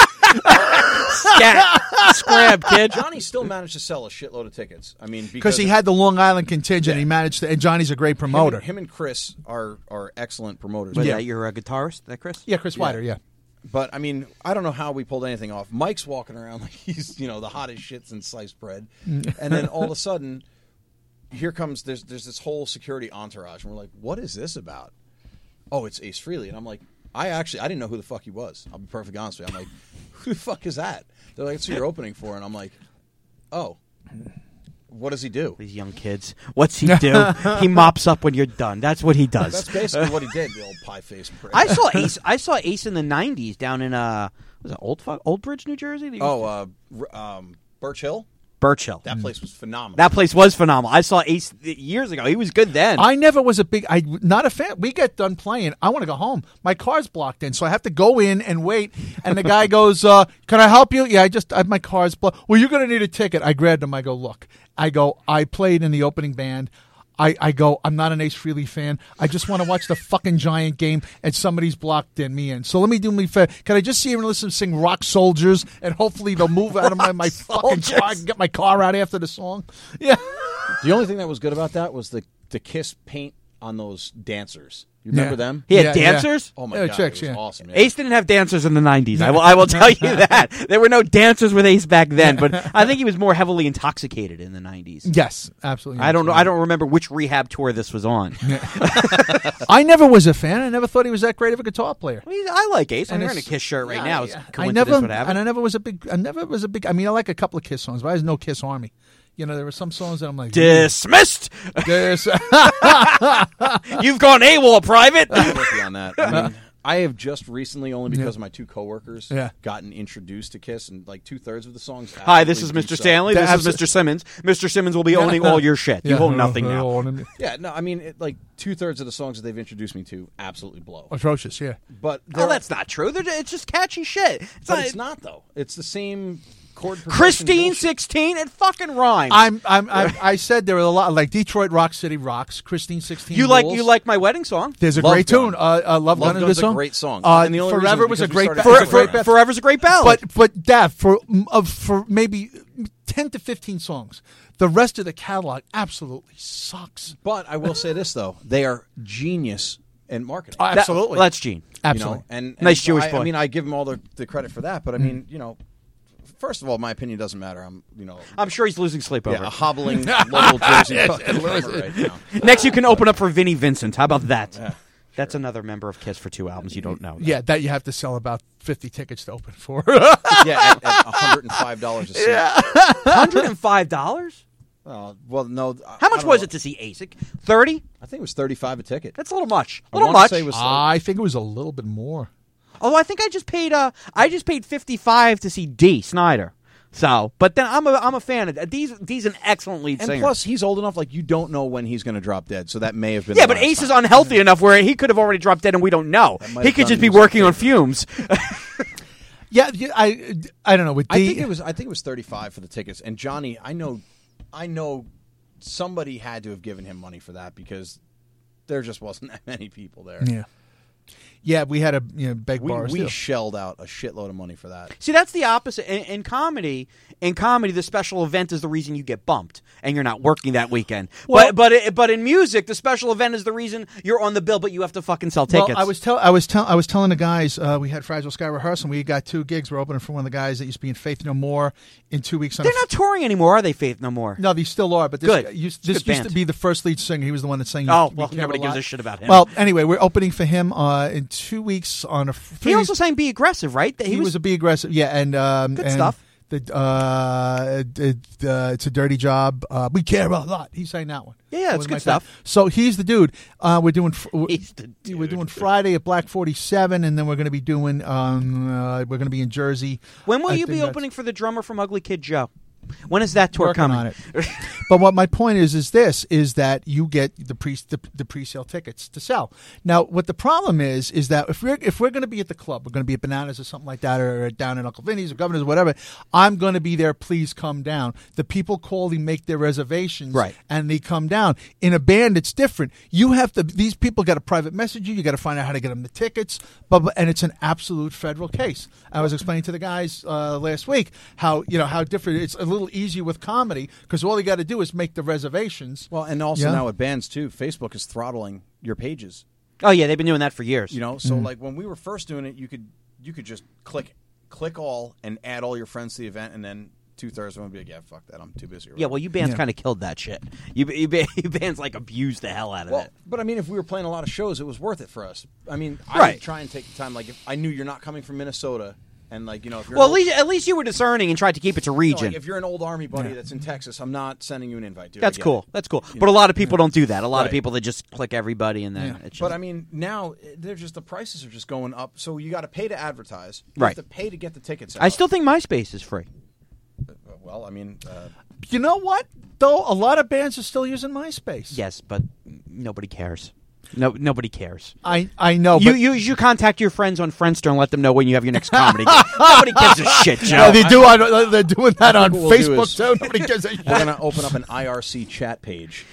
Scat. Scrab, kid. Johnny still managed to sell a shitload of tickets. I mean, Because he had the Long Island contingent, Yeah. he managed to. And Johnny's a great him, promoter. him and Chris are are excellent promoters. Was Yeah. that your uh, guitarist, that Chris? yeah, Chris Wider. Yeah. But I mean, I don't know how we pulled anything off. Mike's walking around like he's, you know, the hottest shit since sliced bread, and then all of a sudden, here comes there's there's this whole security entourage, and we're like, what is this about? Oh, it's Ace Frehley, and I'm like, I actually I didn't know who the fuck he was. I'll be perfectly honest with you. I'm like, who the fuck is that? They're like, it's who you're opening for, and I'm like, oh, what does he do? These young kids. What's he do? He mops up when you're done. That's what he does. That's basically what he did. The old pie face prick. I saw Ace. I saw Ace in the nineties down in uh, was it Old Fu- Old Bridge, New Jersey? They used oh, to- uh, r- um, Birch Hill. Birch Hill. That place was phenomenal. That place was phenomenal. I saw Ace years ago. He was good then. I never was a big. I not a fan. We get done playing. I want to go home. My car's blocked in, so I have to go in and wait. And the guy goes, uh, "Can I help you?" Yeah, I just I, my car's blocked. Well, you're going to need a ticket. I grabbed him. I go, "Look." I go. I played in the opening band. I, I go, I'm not an Ace Frehley fan. I just want to watch the fucking Giant game, and somebody's blocked in me in. So let me do me fair. Can I just see him and listen to sing Rock Soldiers, and hopefully they'll move out of my, my fucking car. I can get my car out after the song. Yeah. The only thing that was good about that was the the Kiss paint on those dancers. You remember Yeah. them? he had Yeah, yeah. dancers. Oh my Yeah, god, chicks, it was yeah. awesome. Yeah. Ace didn't have dancers in the nineties. I will. I will tell you that there were no dancers with Ace back then. But I think he was more heavily intoxicated in the nineties. Yes, absolutely. I don't know. I don't remember which rehab tour this was on. I never was a fan. I never thought he was that great of a guitar player. I, mean, I like Ace. I'm And wearing a it's- Kiss shirt right yeah, now. It's yeah. a I coincidence never, what happened. and I never was a big. I never was a big. I mean, I like a couple of Kiss songs, but I was no Kiss Army. You know, there were some songs that I'm like, Dismissed. There's, You've gone AWOL, Private. I'm with you on that. I mean, I have just recently, only because of my two coworkers, Yeah. gotten introduced to Kiss, and like two thirds of the songs. Hi, this is absolutely Mister do suck. Stanley. That This is has- Mister Simmons. Mister Simmons will be owning all your shit. You own nothing now. Yeah, no, I mean, it, like two thirds of the songs that they've introduced me to absolutely blow. Atrocious, yeah. But Oh, there- that's not true. They're, it's just catchy shit. It's But not, it's not though. It's the same chord progression Christine bullshit. sixteen. It fucking rhymes. I'm, I'm, I'm, I said there were a lot like Detroit Rock City rocks. Christine sixteen. you like rules. you like my wedding song. There's a Love great Gun. tune. Uh, uh, Love, Love Gun is a Gun's good a song. great song. Uh, And the only reason Forever is was a because we great. started For, That's a for, great band. Forever's a great ballad. But but Dav, for of for maybe ten to fifteen songs, the rest of the catalog absolutely sucks. But I will say this though, they are genius in marketing. Uh, That- absolutely. well, that's Gene. You Absolutely. know, and, and Nice so Jewish I, boy. I mean, I give him all the, the credit for that, but I mean, you know, first of all, my opinion doesn't matter. I'm, you know, I'm sure he's losing sleep over yeah, a it. hobbling local Jersey fucking drummer right now. Next, you can open up for Vinnie Vincent. How about that? That's another member of Kiss for two albums. You don't know. that. Yeah, that you have to sell about fifty tickets to open for. Yeah, at, at one hundred five dollars a seat. one hundred five dollars. Uh, well, no. How much was it to see ASIC? Thirty. I think it was thirty-five a ticket. That's a little much. A I little wanna much. say it was- I think it was a little bit more. Although I think I just paid. Uh, I just paid fifty-five to see D Snyder. So, but then I'm a I'm a fan of D's. D's an excellent lead And singer. plus, he's old enough, like, you don't know when he's going to drop dead, so that may have been yeah, the but last Ace is time. unhealthy enough where he could have already dropped dead and we don't know. might He have could done just be music working on therapy. fumes. Yeah, yeah, I I don't know. With I D, think it was. I think it was thirty-five for the tickets. And Johnny, I know, I know, somebody had to have given him money for that because there just wasn't that many people there. Yeah. Yeah, we had a you know beg We, bars. we too. shelled out a shitload of money for that. See, that's the opposite. In, in comedy, in comedy, the special event is the reason you get bumped, and you're not working that weekend. Well- but but it, but in music, the special event is the reason you're on the bill, but you have to fucking sell tickets. Well, I was tell I was tell I was telling the guys uh, we had Fragile Sky rehearsal. And we got two gigs. We're opening for one of the guys that used to be in Faith No More in two weeks. On They're a, not touring anymore, are they? Faith No More. No, they still are. But this Good. guy used, It's a this good used to band. be the first lead singer. He was the one that sang. Oh, We well, Care nobody a gives Lot. a shit about him. Well, anyway, we're opening for him uh, in two weeks on a. He also sang "Be Aggressive," right? He, was, a Be Aggressive, yeah, and um, Good and stuff. The uh, it, uh, it's a dirty job. Uh, we care a lot. He sang that one. Yeah, yeah, That it's was good my stuff. favorite. So he's the dude. Uh, we're doing. fr- we're- He's the dude. We're doing Friday at Black forty-seven, and then we're going to be doing. Um, uh, we're going to be in Jersey. When will I you think be that's- opening for the drummer from Ugly Kid Joe? When is that tour Working coming? on it. But what my point is is this is that you get the pre the, the pre-sale tickets to sell. Now, what the problem is is that if we're if we're going to be at the club, we're going to be at Bananas or something like that, or down at Uncle Vinny's or Governor's or whatever. I'm going to be there. Please come down. The people call, they make their reservations, Right. and they come down. In a band, it's different. You have to. These people got to private message you. You got to find out how to get them the tickets. But and it's an absolute federal case. I was explaining to the guys uh, last week how you know how different. It's a little easier with comedy because all you got to do is make the reservations. Well, and also Yeah. now with bands too, Facebook is throttling your pages. Oh yeah, they've been doing that for years. You know, so Mm. like when we were first doing it, you could you could just click click all and add all your friends to the event, and then two thirds of them would be like, yeah, fuck that, I'm too busy. or Yeah, well, whatever. you bands Yeah. kind of killed that shit. You, you, ba- you bands like abused the hell out of Well, it. but I mean, if we were playing a lot of shows, it was worth it for us. I mean, I Right. would try and take the time. Like, if I knew you're not coming from Minnesota, and like, you know, if you're Well, an at old, least at least you were discerning and tried to keep it to you know, region. like, if you're an old army buddy that's in Texas, I'm not sending you an invite. Dude, I That's get cool. it. That's cool. You But know? a lot of people don't do that. A lot of Right. people that just click everybody and then Yeah. it's just, But I mean, now eh, they're just the prices are just going up. So you got to pay to advertise. You Right. have to pay to get the tickets. I out. still think MySpace is free. Well, I mean, uh, You know what? Though a lot of bands are still using MySpace. Yes, but nobody cares. No, nobody cares. I I know. You, but you you contact your friends on Friendster and let them know when you have your next comedy gig. Nobody gives a shit, Joe. Yeah, they do. On, they're doing that on what we'll do Facebook is- too. Nobody gives a we're shit. gonna open up an I R C chat page.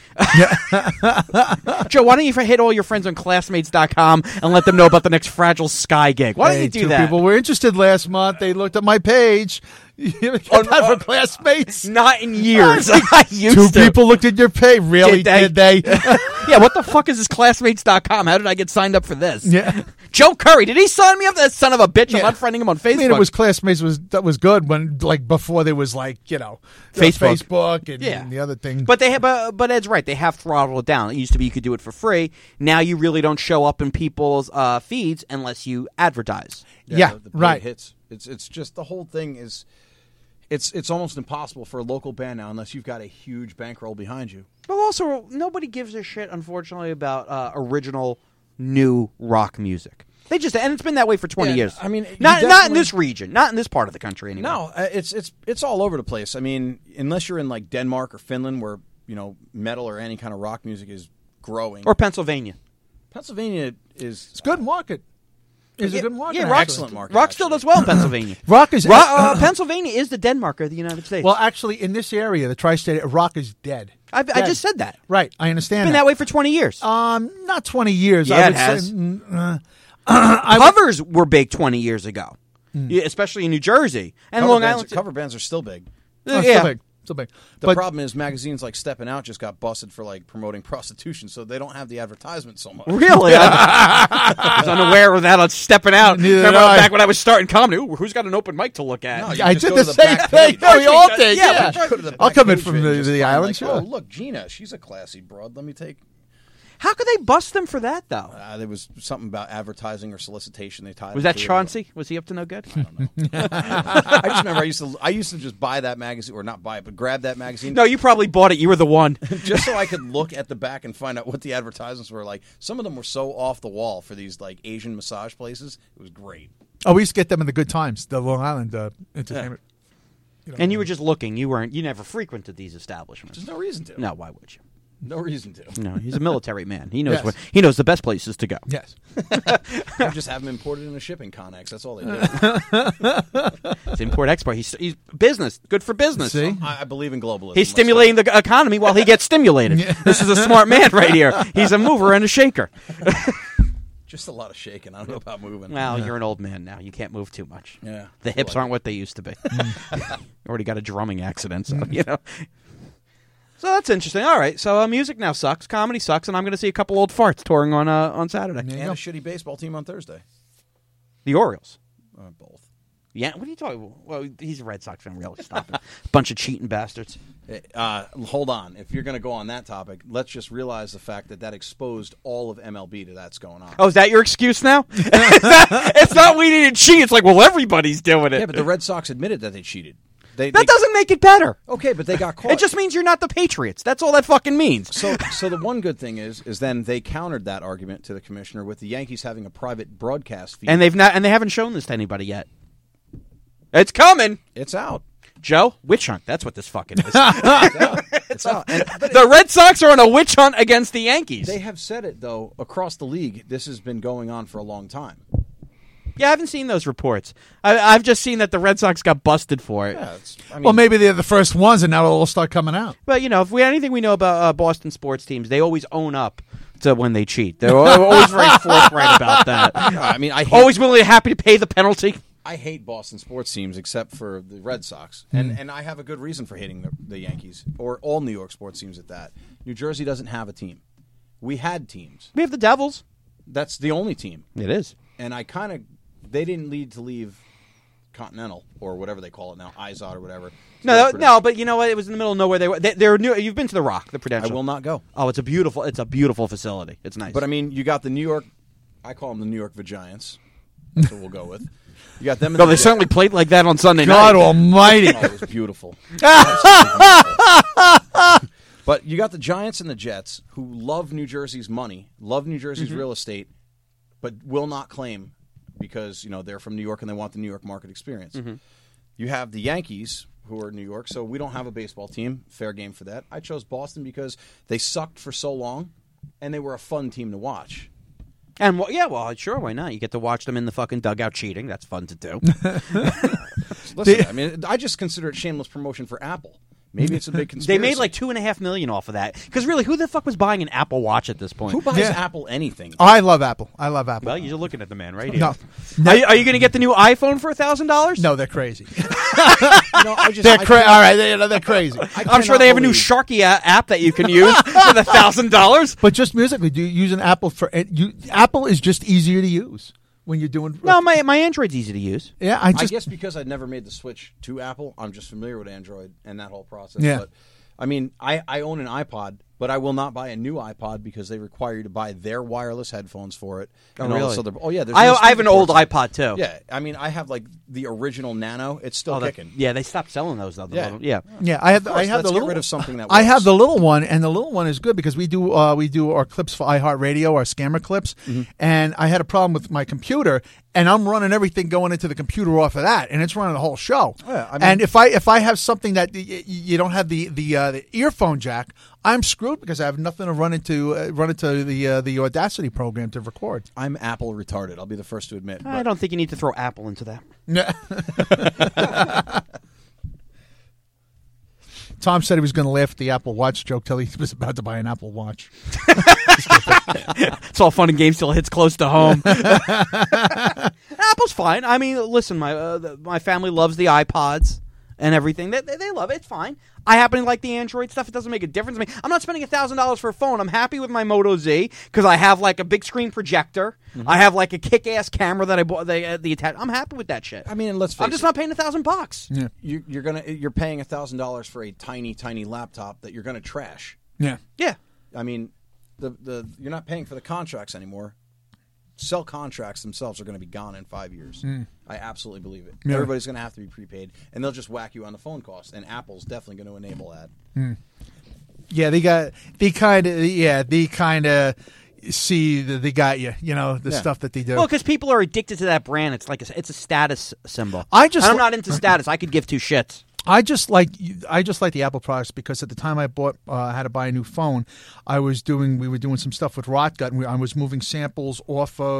Joe, why don't you hit all your friends on classmates dot com and let them know about the next Fragile Sky gig? Why don't Hey, you do two that? people were interested last month. They looked at my page. You get that for classmates? Not in years. I used Two to. people looked at your page. Really? Did they? Did they? Yeah, what the fuck is this classmates dot com? How did I get signed up for this? Yeah. Joe Curry, did he sign me up? That son of a bitch. Yeah. I'm unfriending him on Facebook. I mean, it was classmates was that was good when like before there was like you know Facebook. Facebook and, Yeah. and the other thing. But they have, but, but Ed's right. They have throttled it down. It used to be you could do it for free. Now you really don't show up in people's uh, feeds unless you advertise. Yeah, the, the paid right. Hits. It's it's just the whole thing is. It's it's almost impossible for a local band now unless you've got a huge bankroll behind you. But also, nobody gives a shit, unfortunately, about uh, original new rock music. They just and it's been that way for twenty Yeah, years. I mean, you not not in definitely- this region, not in this part of the country anyway. No, uh, it's it's it's all over the place. I mean, unless you're in like Denmark or Finland, where you know metal or any kind of rock music is growing, Or Pennsylvania. Pennsylvania is it's a good market. Is yeah, a good market. yeah, actually. rock, excellent market, Rock still actually. does well in Pennsylvania. Rock is Rock, uh, Pennsylvania is the Denmark of the United States. well, actually, in this area, the tri-state rock is dead. I, I Dead. just said that. Right, I understand. It's been that way for twenty years. Um, not twenty years. Yeah, I it would has. Say, mm, uh, I would- Covers were big twenty years ago, yeah, especially in New Jersey and cover Long bands, Island. cover bands are still big. oh, yeah. still big, still big. The but problem is magazines like Steppin' Out just got busted for like promoting prostitution, so they don't have the advertisement so much. Really? I, I was unaware of that on Stepping Out. Neither Remember did I. back when I was starting comedy? Ooh, who's got an open mic to look at? No, you I just did go the, to the same back thing. page. No, we all Yeah, did. yeah, Yeah, we tried Go to the I'll back come in page from and the, just the find, island. like, Sure. Oh, look, Gina, she's a classy broad. Let me take. How could they bust them for that, though? Uh, there was something about advertising or solicitation. They tied. Was it that to it. Chauncey? Was he up to no good? I just remember I used to I used to just buy that magazine, or not buy it, but grab that magazine. No, you probably bought it. You were the one. just so I could look at the back and find out what the advertisements were like. Some of them were so off the wall for these like Asian massage places. It was great. Oh, we used to get them in the Good Times, the Long Island uh, entertainment. You know, And you were just looking. You weren't. You never frequented these establishments. There's no reason to. No, why would you? No reason to. No, he's a military man. He knows Yes. where. He knows the best places to go. Yes. They just have them imported in a shipping Connex. That's all they do. It's import export. He's, he's business. Good for business. See? I, I believe in globalism. He's stimulating the economy while he gets stimulated. This is a smart man right here. He's a mover and a shaker. Just a lot of shaking. I don't know about moving. Well, you're an old man now. You can't move too much. Yeah. The hips aren't what they used to be. You already got a drumming accident, so, you know. So that's interesting. All right, so uh, music now sucks. Comedy sucks, and I'm going to see a couple old farts touring on uh, on Saturday. And a shitty baseball team on Thursday. The Orioles. Uh, both. Yeah, what are you talking about? Well, he's a Red Sox fan. Really, stop it. Bunch of cheating bastards. Uh, hold on. If you're going to go on that topic, let's just realize the fact that that exposed all of M L B to that's going on. Oh, is that your excuse now? It's not, it's not we didn't cheat. It's like, well, everybody's doing it. Yeah, but the Red Sox admitted that they cheated. They, that they, doesn't make it better. Okay, but they got caught. It just means you're not the Patriots. That's all that fucking means. So, so the one good thing is, is then they countered that argument to the commissioner with the Yankees having a private broadcast feed, and they've not, and they haven't shown this to anybody yet. It's coming. It's out. Joe, witch hunt. That's what this fucking is. It's out. It's out. And, the Red Sox are on a witch hunt against the Yankees. They have said it though across the league. This has been going on for a long time. Yeah, I haven't seen those reports. I, I've just seen that the Red Sox got busted for it. Yeah, it's, I mean, Well, maybe they're the first ones, and now it'll all start coming out. But you know, if we anything we know about uh, Boston sports teams, they always own up to when they cheat. They're always very forthright about that. I mean, I hate, always willing, happy to pay the penalty. I hate Boston sports teams except for the Red Sox, and and I have a good reason for hating the, the Yankees or all New York sports teams at that. New Jersey doesn't have a team. We had teams. We have the Devils. That's the only team. It is. And I kind of, they didn't need to leave Continental or whatever they call it now, I Z O T or whatever. No, no, but you know what? It was in the middle of nowhere. They were. They, they're new. You've been to the Rock, the Prudential. I will not go. Oh, it's a beautiful. It's a beautiful facility. It's nice. But I mean, you got the New York. I call them the New York Vagiants. That's what we'll go with. You got them. In no, the they certainly played like that on Sunday God night. almighty. Oh, it was beautiful. beautiful. But you got the Giants and the Jets who love New Jersey's money, love New Jersey's mm-hmm. real estate, but will not claim because you know they're from New York and they want the New York market experience. Mm-hmm. You have the Yankees who are New York, so we don't have a baseball team. Fair game for that. I chose Boston because they sucked for so long, and they were a fun team to watch. And well, yeah, well, sure, why not? You get to watch them in the fucking dugout cheating. That's fun to do. Listen, I mean, I just consider it shameless promotion for Apple. Maybe it's a big conspiracy. They made like two and a half million off of that. Because really, who the fuck was buying an Apple Watch at this point? Who buys Yeah. Apple anything? I love Apple. I love Apple. Well, you're looking at the man right here. No. Are you, are you going to get the new iPhone for a thousand dollars? No, they're crazy. You know, I just, They're I cra- can't- all right. They, they're crazy. I I'm sure cannot they have a new believe- Sharky a- app that you can use for the thousand dollars. But just musically, do you use an Apple for you? Apple is just easier to use when you're doing. No, my my Android's easy to use. Yeah, I I just. guess because I'd never made the switch to Apple, I'm just familiar with Android and that whole process. Yeah. But, I mean, I, I own an iPod, but I will not buy a new iPod because they require you to buy their wireless headphones for it. Oh, and all really? this other, oh, yeah. There's I, no I have an speaker old ports. iPod too. Yeah, I mean, I have like the original Nano. It's still Oh, that- kicking. yeah, they stopped selling those though. the Yeah. little- yeah. Yeah, I have. Of course, I have let's the get little. rid of something that I have works. the little one, and the little one is good because we do uh, we do our clips for iHeartRadio, our scammer clips, Mm-hmm. and I had a problem with my computer, and I'm running everything going into the computer off of that, and it's running the whole show. Yeah, I mean- and if I if I have something that y- y- you don't have the the, uh, the earphone jack, I'm screwed because I have nothing to run into uh, run into the uh, the Audacity program to record. I'm Apple retarded. I'll be the first to admit. I but- don't think you need to throw Apple into that. Tom said he was going to laugh at the Apple Watch joke till he was about to buy an Apple Watch. It's all fun and games till it hits close to home. Apple's fine. I mean, listen, my uh, the, my family loves the iPods and everything. They, they, they love it. It's fine. I happen to like the Android stuff. It doesn't make a difference to me. I'm not spending one thousand dollars for a phone. I'm happy with my Moto Z because I have like a big screen projector. Mm-hmm. I have like a kick-ass camera that I bought. The, uh, the attach- I'm happy with that shit. I mean, let's face I'm just it. not paying a thousand bucks. Yeah. You, you're gonna you're paying a thousand dollars for a tiny tiny laptop that you're gonna trash. Yeah. Yeah. I mean, the the you're not paying for the contracts anymore. Cell contracts themselves are going to be gone in five years. Mm. I absolutely believe it. Yeah. Everybody's going to have to be prepaid, and they'll just whack you on the phone cost. And Apple's definitely going to enable that. Yeah, they got they kind of yeah they kind of see that they got you. You know the Yeah. stuff that they do. Well, because people are addicted to that brand. It's like a, it's a status symbol. I just And I'm li- not into status. I could give two shits. I just like I just like the Apple products because at the time I bought uh, I had to buy a new phone. I was doing we were doing some stuff with Rotgut, and we, I was moving samples off of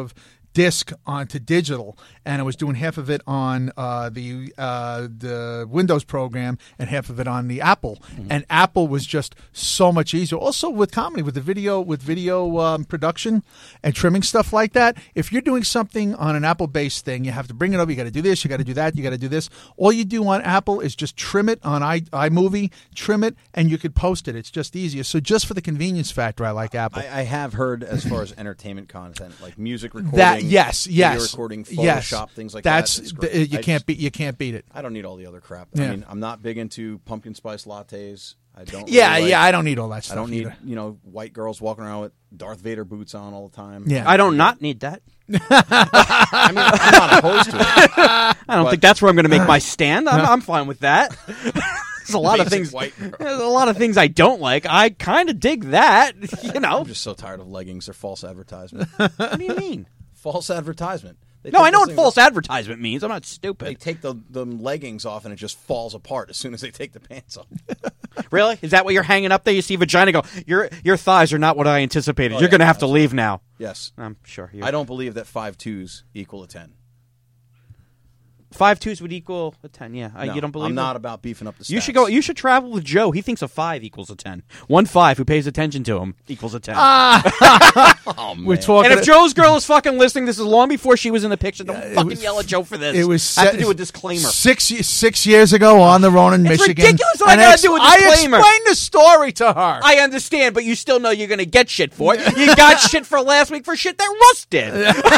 disc onto digital, and I was doing half of it on uh, the uh, the Windows program and half of it on the Apple. Mm-hmm. And Apple was just so much easier. Also with comedy, with the video, with video um, production and trimming stuff like that. If you're doing something on an Apple-based thing, you have to bring it over. You got to do this. You got to do that. You got to do this. All you do on Apple is just trim it on i iMovie, trim it, and you could post it. It's just easier. So just for the convenience factor, I like Apple. I, I have heard as far as entertainment content, like music recording. That yes, yes, video recording, Photoshop, yes. things like That's, that. That's th- you I can't just, beat. You can't beat it. I don't need all the other crap. Yeah. I mean, I'm not big into pumpkin spice lattes. I don't. Yeah, really like, yeah. I don't need all that stuff. I don't need either. you know white girls walking around with Darth Vader boots on all the time. Yeah. I don't not need that. I mean, I'm not opposed to it. I don't But- think that's where I'm going to make my stand. I'm, I'm fine with that. There's a lot of Basic things. white girl. There's a lot of things I don't like. I kind of dig that. You know. I'm just so tired of leggings. They're false advertisement. What do you mean? false advertisement. They No, take I know those what things false off- advertisement means. I'm not They stupid. take the, the leggings off and it just falls apart as soon as they take the pants off. Really? Is that what you're hanging up there? You see vagina go, your your thighs are not what I anticipated. Oh, you're yeah, going to have to absolutely. leave now. Yes. I'm sure. You I don't believe that five twos equal a ten. Five twos would equal a ten. Yeah, I, No, you don't believe I'm that? not about beefing up the stats. You should go. You should travel with Joe. He thinks a five equals a ten. One five who pays attention to him equals a ten. oh, man. We're talking. and if Joe's girl is fucking listening, this is long before she was in the picture. Don't it fucking was- yell at Joe for this. It was I have to se- do a disclaimer. Six six years ago on the Ronin, It's Michigan. ridiculous that I And gotta ex- do a I disclaimer. explained the story to her. I understand, but you still know you're going to get shit for it. You got shit for last week for shit that Russ did.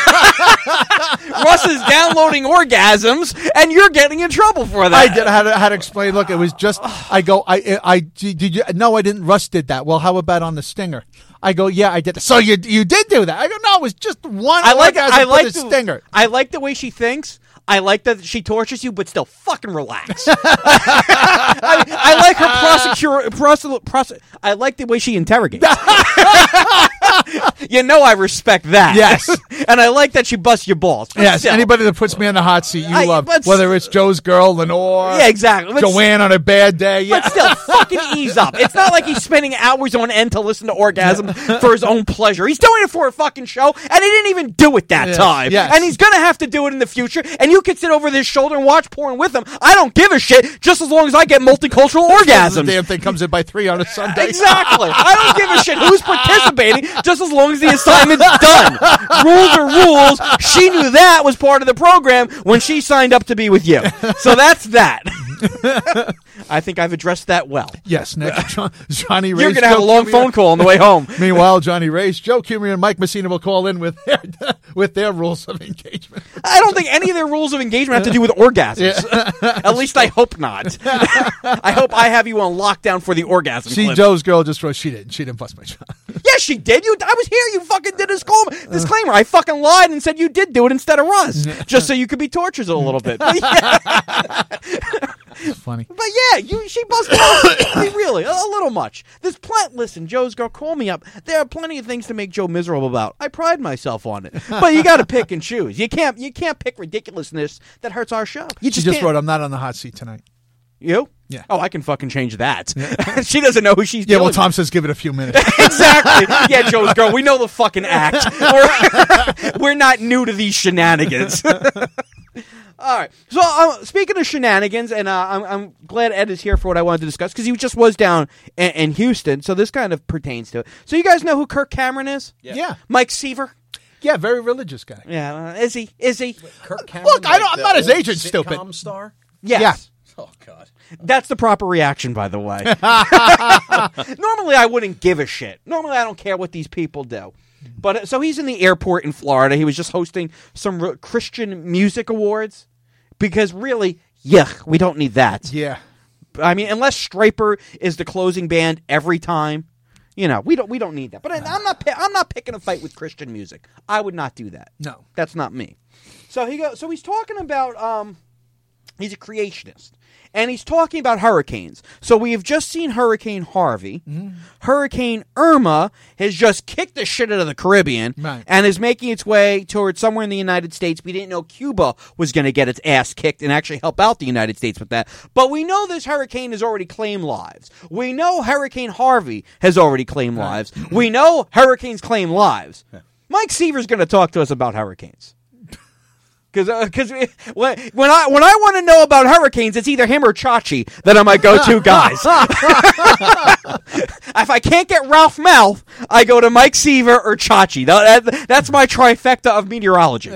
Russ is downloading orgasms, and you're getting in trouble for that. I did. I had to, I had to explain. Look, it was just. I go. I. I. Did you? No, I didn't. Russ did that. Well, how about on the Stinger? I go. Yeah, I did. That. So you you did do that? I go. No, it was just one. I like. orgasm I for like the the Stinger. I like the way she thinks. I like that she tortures you, but still fucking relax. I, I like her prosecutor. Prosecute, prose- I like the way she interrogates. You know, I respect that. Yes. And I like that she busts your balls. But Yes. still. Anybody that puts me on the hot seat, you I- love. but- Whether it's Joe's girl, Lenore. Yeah, exactly. But- Joanne on a bad day. Yeah. But still, fucking ease up. It's not like he's spending hours on end to listen to orgasm for his own pleasure. He's doing it for a fucking show, and he didn't even do it that Yes, time. yes. And he's gonna have to do it in the future. And you can sit over his shoulder and watch porn with him. I don't give a shit, just as long as I get multicultural The orgasms. damn thing comes in by three on a Sunday. Exactly. I don't give a shit who's participating, just as long as the assignment's done. Rules are rules. She knew that was part of the program when she signed up to be with you. So that's that. I think I've addressed that well. Yes. Next, John, Johnny Ray's You're going to have a Joe long Cumia. phone call on the way home. Meanwhile, Johnny Ray's Joe Cumia and Mike Messina will call in with their with their rules of engagement. I don't think any of their rules of engagement have to do with orgasms. At least I hope not. I hope I have you on lockdown for the orgasm See, clip. Joe's girl just wrote. She didn't. She didn't bust my shot. Yes, she did. You, I was here. You fucking did a disclaimer. disclaimer. I fucking lied and said you did do it instead of Russ, just so you could be tortured a little bit. But yeah, It's funny. but yeah you she busted out. I mean, really, a, a little much. There's plenty. Listen, Joe's girl, call me up. There are plenty of things to make Joe miserable about. I pride myself on it, but you got to pick and choose. You can't. You can't pick ridiculousness that hurts our show. You She just, just can't. wrote, "I'm not on the hot seat tonight." You? Yeah. Oh, I can fucking change that. She doesn't know who she's Yeah. dealing Well, Tom says, "Give it a few minutes." with. Exactly. Yeah, Joe's girl. We know the fucking act. We're, we're not new to these shenanigans. All right. So, uh, speaking of shenanigans, and uh, I'm, I'm glad Ed is here for what I wanted to discuss, because he just was down in, in Houston, so this kind of pertains to it. So, you guys know who Kirk Cameron is? Yeah. Yeah. Mike Seaver? Yeah. Very religious guy. Yeah. Uh, is he? Is he? Kirk Cameron, Look, I like don't- I'm the not his old agent, sitcom stupid. star? Yes. Yeah. Oh, God. That's the proper reaction, by the way. Normally, I wouldn't give a shit. Normally, I don't care what these people do. But uh, so he's in the airport in Florida. He was just hosting some r- Christian music awards because really, yuck, we don't need that. Yeah. I mean, unless Stryper is the closing band every time, you know, we don't we don't need that. But I, I'm not pi- I'm not picking a fight with Christian music. I would not do that. No. That's not me. So he go. So he's talking about. Um, he's a creationist, and he's talking about hurricanes. So we have just seen Hurricane Harvey. Mm-hmm. Hurricane Irma has just kicked the shit out of the Caribbean, Right. and is making its way towards somewhere in the United States. We didn't know Cuba was going to get its ass kicked and actually help out the United States with that. But we know this hurricane has already claimed lives. We know Hurricane Harvey has already claimed lives. We know hurricanes claim lives. Mike Seaver's going to talk to us about hurricanes. Because because uh, when when I when I want to know about hurricanes, it's either him or Chachi that are my go-to guys. If I can't get Ralph Mouth, I go to Mike Seaver or Chachi. That, that, that's my trifecta of meteorology.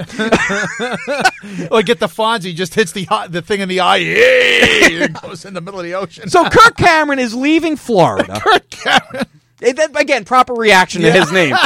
Or get the Fonzie, just hits the the thing in the eye, it goes in the middle of the ocean. So Kirk Cameron is leaving Florida. Kirk Cameron. It, that, again, proper reaction to Yeah. his name.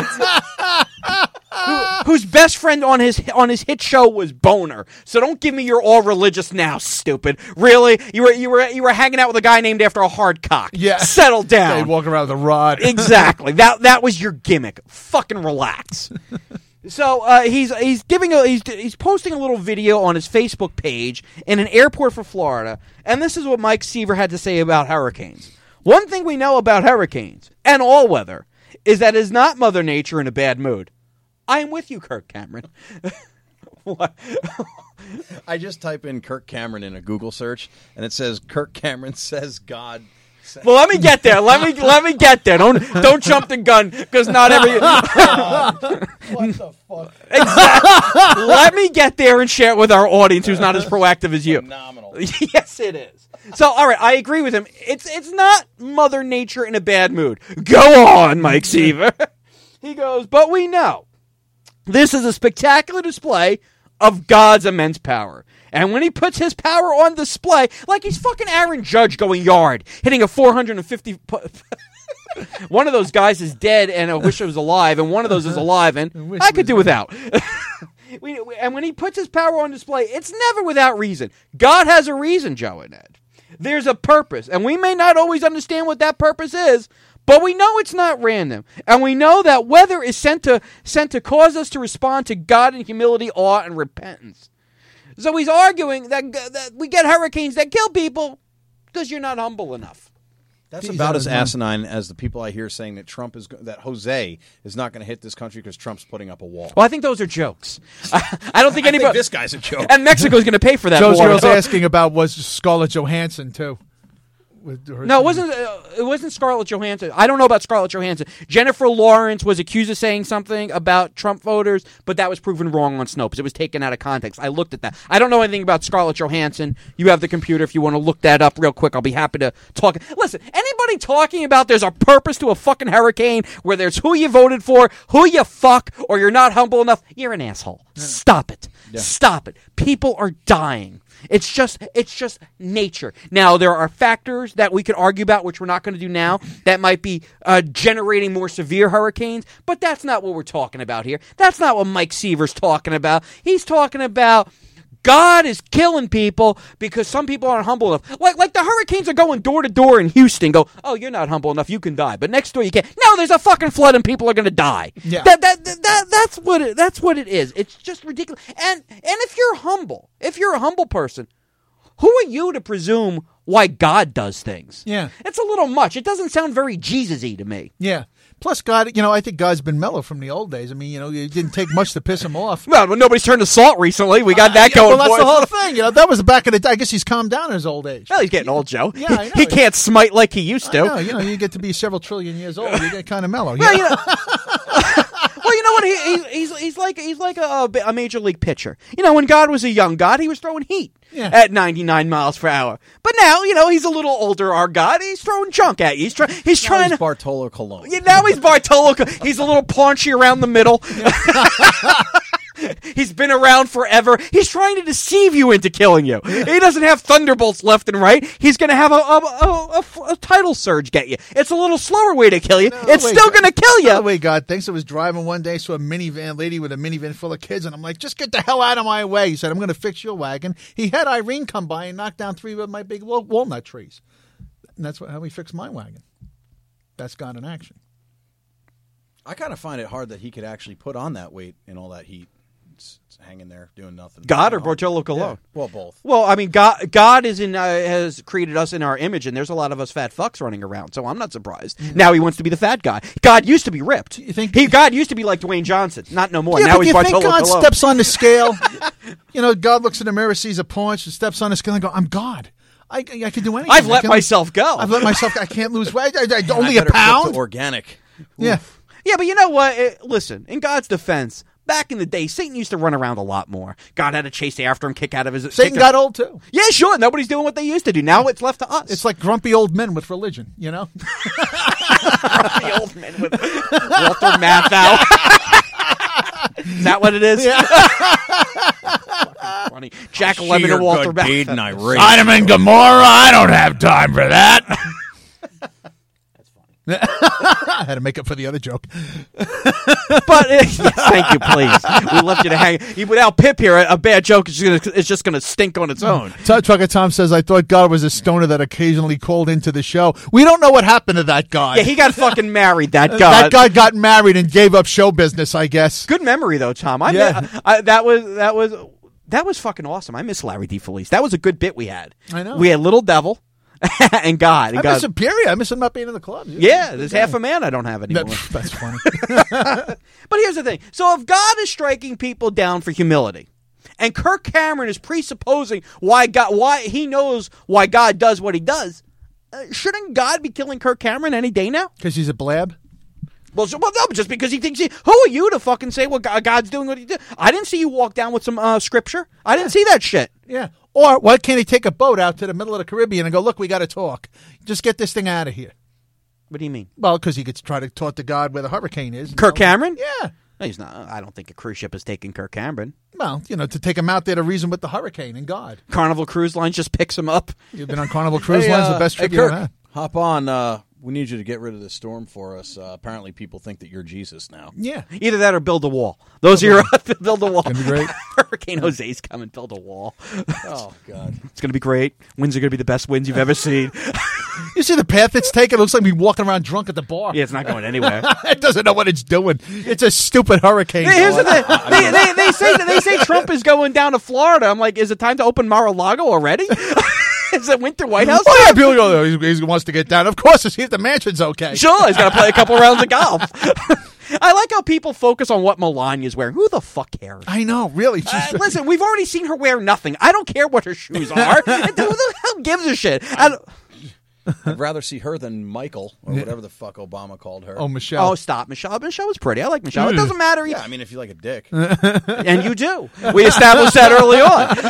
Who, whose best friend on his on his hit show was Boner. So don't give me your all religious now, stupid. Really, you were you were you were hanging out with a guy named after a hard cock. Yeah. Settle Yeah, down. he'd walk around with a rod. Exactly. That that was your gimmick. Fucking relax. So uh, he's he's giving a he's he's posting a little video on his Facebook page in an airport for Florida, and this is what Mike Seaver had to say about hurricanes. One thing we know about hurricanes and all weather is that it is not Mother Nature in a bad mood. I am with you, Kirk Cameron. What? I just type in Kirk Cameron in a Google search, and it says Kirk Cameron says God. Says. Well, let me get there. Let me let me get there. Don't don't jump the gun because not every. What the fuck? Exactly. Let me get there and share it with our audience, who's not as proactive as you. Phenomenal. Yes, it is. So, all right, I agree with him. It's it's not Mother Nature in a bad mood. Go on, Mike Seaver. He goes, but we know this is a spectacular display of God's immense power. And when he puts his power on display, like he's fucking Aaron Judge going yard, hitting a four hundred fifty... Pu- one of those guys is dead, and I wish it was alive, and one of those is alive, and I could do without. we, we, and when he puts his power on display, it's never without reason. God has a reason, Joe and Ed. There's a purpose, and we may not always understand what that purpose is, but we know it's not random, and we know that weather is sent to sent to cause us to respond to God in humility, awe, and repentance. So he's arguing that, that we get hurricanes that kill people because you're not humble enough. That's He's about on as his mind. asinine as the people I hear saying that Trump is go- that Jose is not going to hit this country because Trump's putting up a wall. Well, I think those are jokes. I, I don't think I think anybody. this guy's a joke. And Mexico's going to pay for that. Joe's war. girl's asking about was Scarlett Johansson too. With her- No, it wasn't. Uh, it wasn't Scarlett Johansson. I don't know about Scarlett Johansson. Jennifer Lawrence was accused of saying something about Trump voters, but that was proven wrong on Snopes. It was taken out of context. I looked at that. I don't know anything about Scarlett Johansson. You have the computer. If you want to look that up real quick, I'll be happy to talk. Listen, anybody talking about there's a purpose to a fucking hurricane where there's who you voted for, who you fuck, or you're not humble enough, you're an asshole. Stop it. Stop it. People are dying. It's just it's just nature. Now, there are factors that we could argue about, which we're not going to do now, that might be uh, generating more severe hurricanes, but that's not what we're talking about here. That's not what Mike Seaver's talking about. He's talking about God is killing people because some people aren't humble enough. Like like the hurricanes are going door to door in Houston, go, oh, you're not humble enough, you can die. But next door you can't. No, there's a fucking flood and people are going to die. Yeah. That, that, that, that, that's, what it, that's what it is. It's just ridiculous. And, and if you're humble, if you're a humble person, who are you to presume why God does things? Yeah. It's a little much. It doesn't sound very Jesus-y to me. Yeah. Plus, God, you know, I think God's been mellow from the old days. I mean, you know, it didn't take much to piss him off. Well, nobody's turned to salt recently. We got that Yeah, going. well, that's boys. the whole thing. You know, that was back in the day. I guess he's calmed down in his old age. Well, he's getting old, Joe. Yeah, I know. He can't smite like he used to. I know, you know, you get to be several trillion years old, you get kind of mellow. Well, Yeah. you know, well, you know what? He, he, he's he's like he's like a, a major league pitcher. You know, when God was a young God, he was throwing heat Yeah. at ninety-nine miles per hour. But now, you know, he's a little older. Our God, he's throwing junk at you. He's trying. He's Now trying he's to. Bartolo Colon. Yeah, now he's Bartolo. He's a little paunchy around the middle. He's been around forever. He's trying to deceive you into killing you. He doesn't have thunderbolts left and right. He's going to have a, a, a, a, a tidal surge get you. It's a little slower way to kill you. No, it's wait, still God- going to kill you. The way God thinks. I was driving one day, saw a minivan lady with a minivan full of kids, and I'm like, just get the hell out of my way. He said, I'm going to fix your wagon. He had Irene come by and knock down three of my big wa- walnut trees. And that's what, how he fixed my wagon. That's God in action. I kind of find it hard that he could actually put on that weight and all that heat. It's, it's hanging there doing nothing. God or You know? Bartolo Colon? Yeah. Well, both. Well, I mean, God, God is in uh, has created us in our image, and there's a lot of us fat fucks running around. So I'm not surprised. Now he wants to be the fat guy. God used to be ripped. You think- he? God used to be like Dwayne Johnson. Not no more. Yeah, now but he's you Bartolo think God Colon. steps on the scale? You know, God looks in the mirror, sees a paunch, and steps on the scale and go, I'm God. I, I can do anything. I've I let can- myself go. I've let myself. I can't lose weight. I, I, I only a better flip to pound. organic. Yeah. Yeah, but you know what? It, listen, in God's defense, back in the day, Satan used to run around a lot more. God had to chase after him, kick out of his... Satan kick got old, too. Yeah, sure. Nobody's doing what they used to do. Now it's left to us. It's like grumpy old men with religion, you know? Grumpy old men with Walter Matthau. Is that what it is? Yeah. Funny. Jack Lemmon and Walter Matthau. And I raised Sodom and Gomorrah, I don't have time for that. That's funny. I had to make up for the other joke. But uh, yes, thank you, please. We left you to hang. Without Pip here, a bad joke is just gonna, it's just going to stink on its own. T- Trucker Tom says, I thought God was a stoner that occasionally called into the show. We don't know what happened to that guy. Yeah, he got fucking married. That guy. That guy got married and gave up show business, I guess. Good memory though, Tom. I, Yeah. mi- I that was that was that was fucking awesome. I miss Larry DeFelice. That was a good bit we had. I know. We had Little Devil and God. And I God. miss Superior. I miss him not being in the club. Yeah, there's half a man I don't have anymore. That- that's funny. But here's the thing. So if God is striking people down for humility, and Kirk Cameron is presupposing why God, why he knows why God does what he does, uh, shouldn't God be killing Kirk Cameron any day now? Because he's a blab? Well, so, well, no, just because he thinks he... Who are you to fucking say what God, God's doing what he did? I didn't see you walk down with some uh, scripture. I didn't see that shit. Yeah. Or why can't he take a boat out to the middle of the Caribbean and go, look, we got to talk. Just get this thing out of here. What do you mean? Well, because he could try to talk to God where the hurricane is. Kirk You know? Cameron? Yeah. No, he's not. I don't think a cruise ship is taking Kirk Cameron. Well, you know, to take him out there to reason with the hurricane and God. Carnival Cruise Line just picks him up. You've been on Carnival Cruise Hey, Lines, uh, the best hey, trip you ever Kirk, had. hop on. Uh, we need you to get rid of this storm for us. Uh, apparently, people think that you're Jesus now. Yeah. Either that or build a wall. Those are your build a wall. Gonna be great. Hurricane Jose's coming. Build a wall. Oh, God. It's going to be great. Winds are going to be the best winds you've ever seen. You see the path it's taking? It looks like we're walking around drunk at the bar. Yeah, it's not going anywhere. It doesn't know what it's doing. It's a stupid hurricane. Hey, here's the thing. They, they, they say they say Trump is going down to Florida. I'm like, is it time to open Mar-a-Lago already? Is it winter White House? Oh, yeah, people go, he, he wants to get down. Of course, to see if the mansion's okay. Sure, he's going to play a couple rounds of golf. I like how people focus on what Melania's wearing. Who the fuck cares? I know, really. Uh, She's- listen, we've already seen her wear nothing. I don't care what her shoes are. Who the hell gives a shit? I don't- I'd rather see her than Michael, or whatever the fuck Obama called her. Oh, Michelle. Oh, stop. Michelle. Michelle was pretty. I like Michelle. It doesn't matter. yeah, I mean, if you like a dick. And you do. We established that early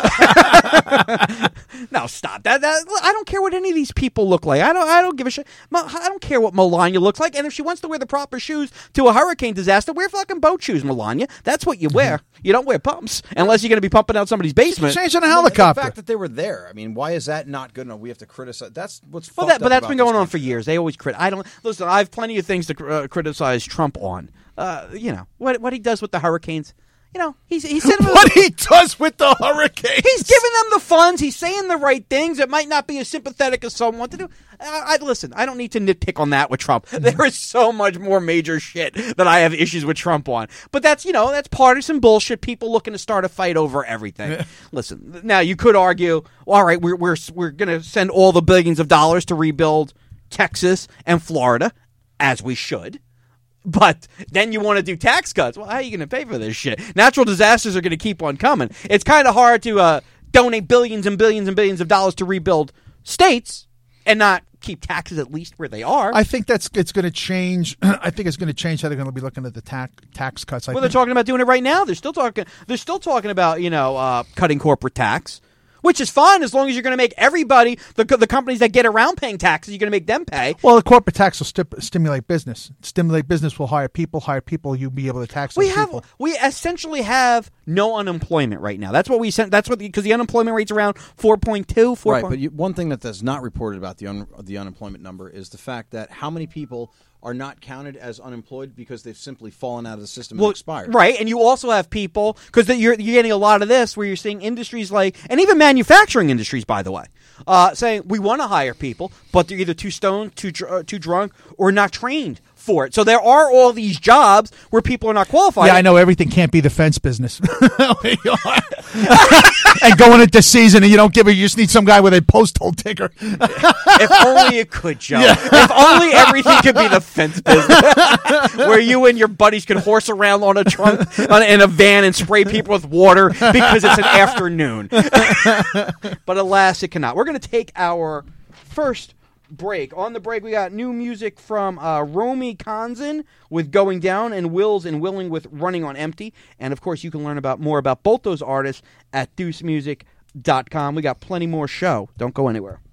on. No, stop. That, that I don't care what any of these people look like. I don't I don't give a shit. I don't care what Melania looks like. And if she wants to wear the proper shoes to a hurricane disaster, wear fucking boat shoes, Melania. That's what you wear. You don't wear pumps unless you're going to be pumping out somebody's basement. Change in a The helicopter. fact that they were there, I mean, why is that not good enough? We have to criticize. That's what's Well, fucked that, but up that's about been this going on country. for years. They always crit. I don't listen. I have plenty of things to cr- uh, criticize Trump on. Uh, you know what what he does with the hurricanes. You know he's he's sitting with What he does with the hurricane. He's giving them the funds. He's saying the right things. It might not be as sympathetic as some want to do. I, I listen. I don't need to nitpick on that with Trump. There is so much more major shit that I have issues with Trump on. But that's you know that's partisan bullshit. People looking to start a fight over everything. Listen. Now you could argue. All right, we're we're we're going to send all the billions of dollars to rebuild Texas and Florida, as we should. But then you want to do tax cuts. Well, how are you going to pay for this shit? Natural disasters are going to keep on coming. It's kind of hard to uh, donate billions and billions and billions of dollars to rebuild states and not keep taxes at least where they are. I think that's it's going to change. I think it's going to change how they're going to be looking at the tax tax cuts. I well, they're think. talking about doing it right now. They're still talking. They're still talking about you know uh, cutting corporate tax. Which is fine as long as you're going to make everybody, the the companies that get around paying taxes, you're going to make them pay. Well, the corporate tax will stip- stimulate business. Stimulate business will hire people. Hire people, you'll be able to tax those We have people. we essentially have no unemployment right now. That's what we sent. That's what because the, the unemployment rate's around four point two. four. Right, but you, one thing that that's not reported about the un, the unemployment number is the fact that how many people are not counted as unemployed because they've simply fallen out of the system and expired. Right, and you also have people because you're you're getting a lot of this where you're seeing industries like and even manufacturing industries, by the way, uh, saying we want to hire people, but they're either too stoned, too dr- uh, too drunk, or not trained for it. So there are all these jobs where people are not qualified. Yeah, I know everything can't be the fence business. And going into season, and you don't give it. You just need some guy with a postal ticker. If only it could, Joe. If only everything could be the fence business, where you and your buddies could horse around on a trunk on, in a van and spray people with water because it's an afternoon. But alas, it cannot. We're going to take our first break. On the break, we got new music from uh, Romy Konzen with Going Down and Wills and Willing with Running on Empty. And, of course, you can learn about more about both those artists at deuce music dot com. We got plenty more show. Don't go anywhere.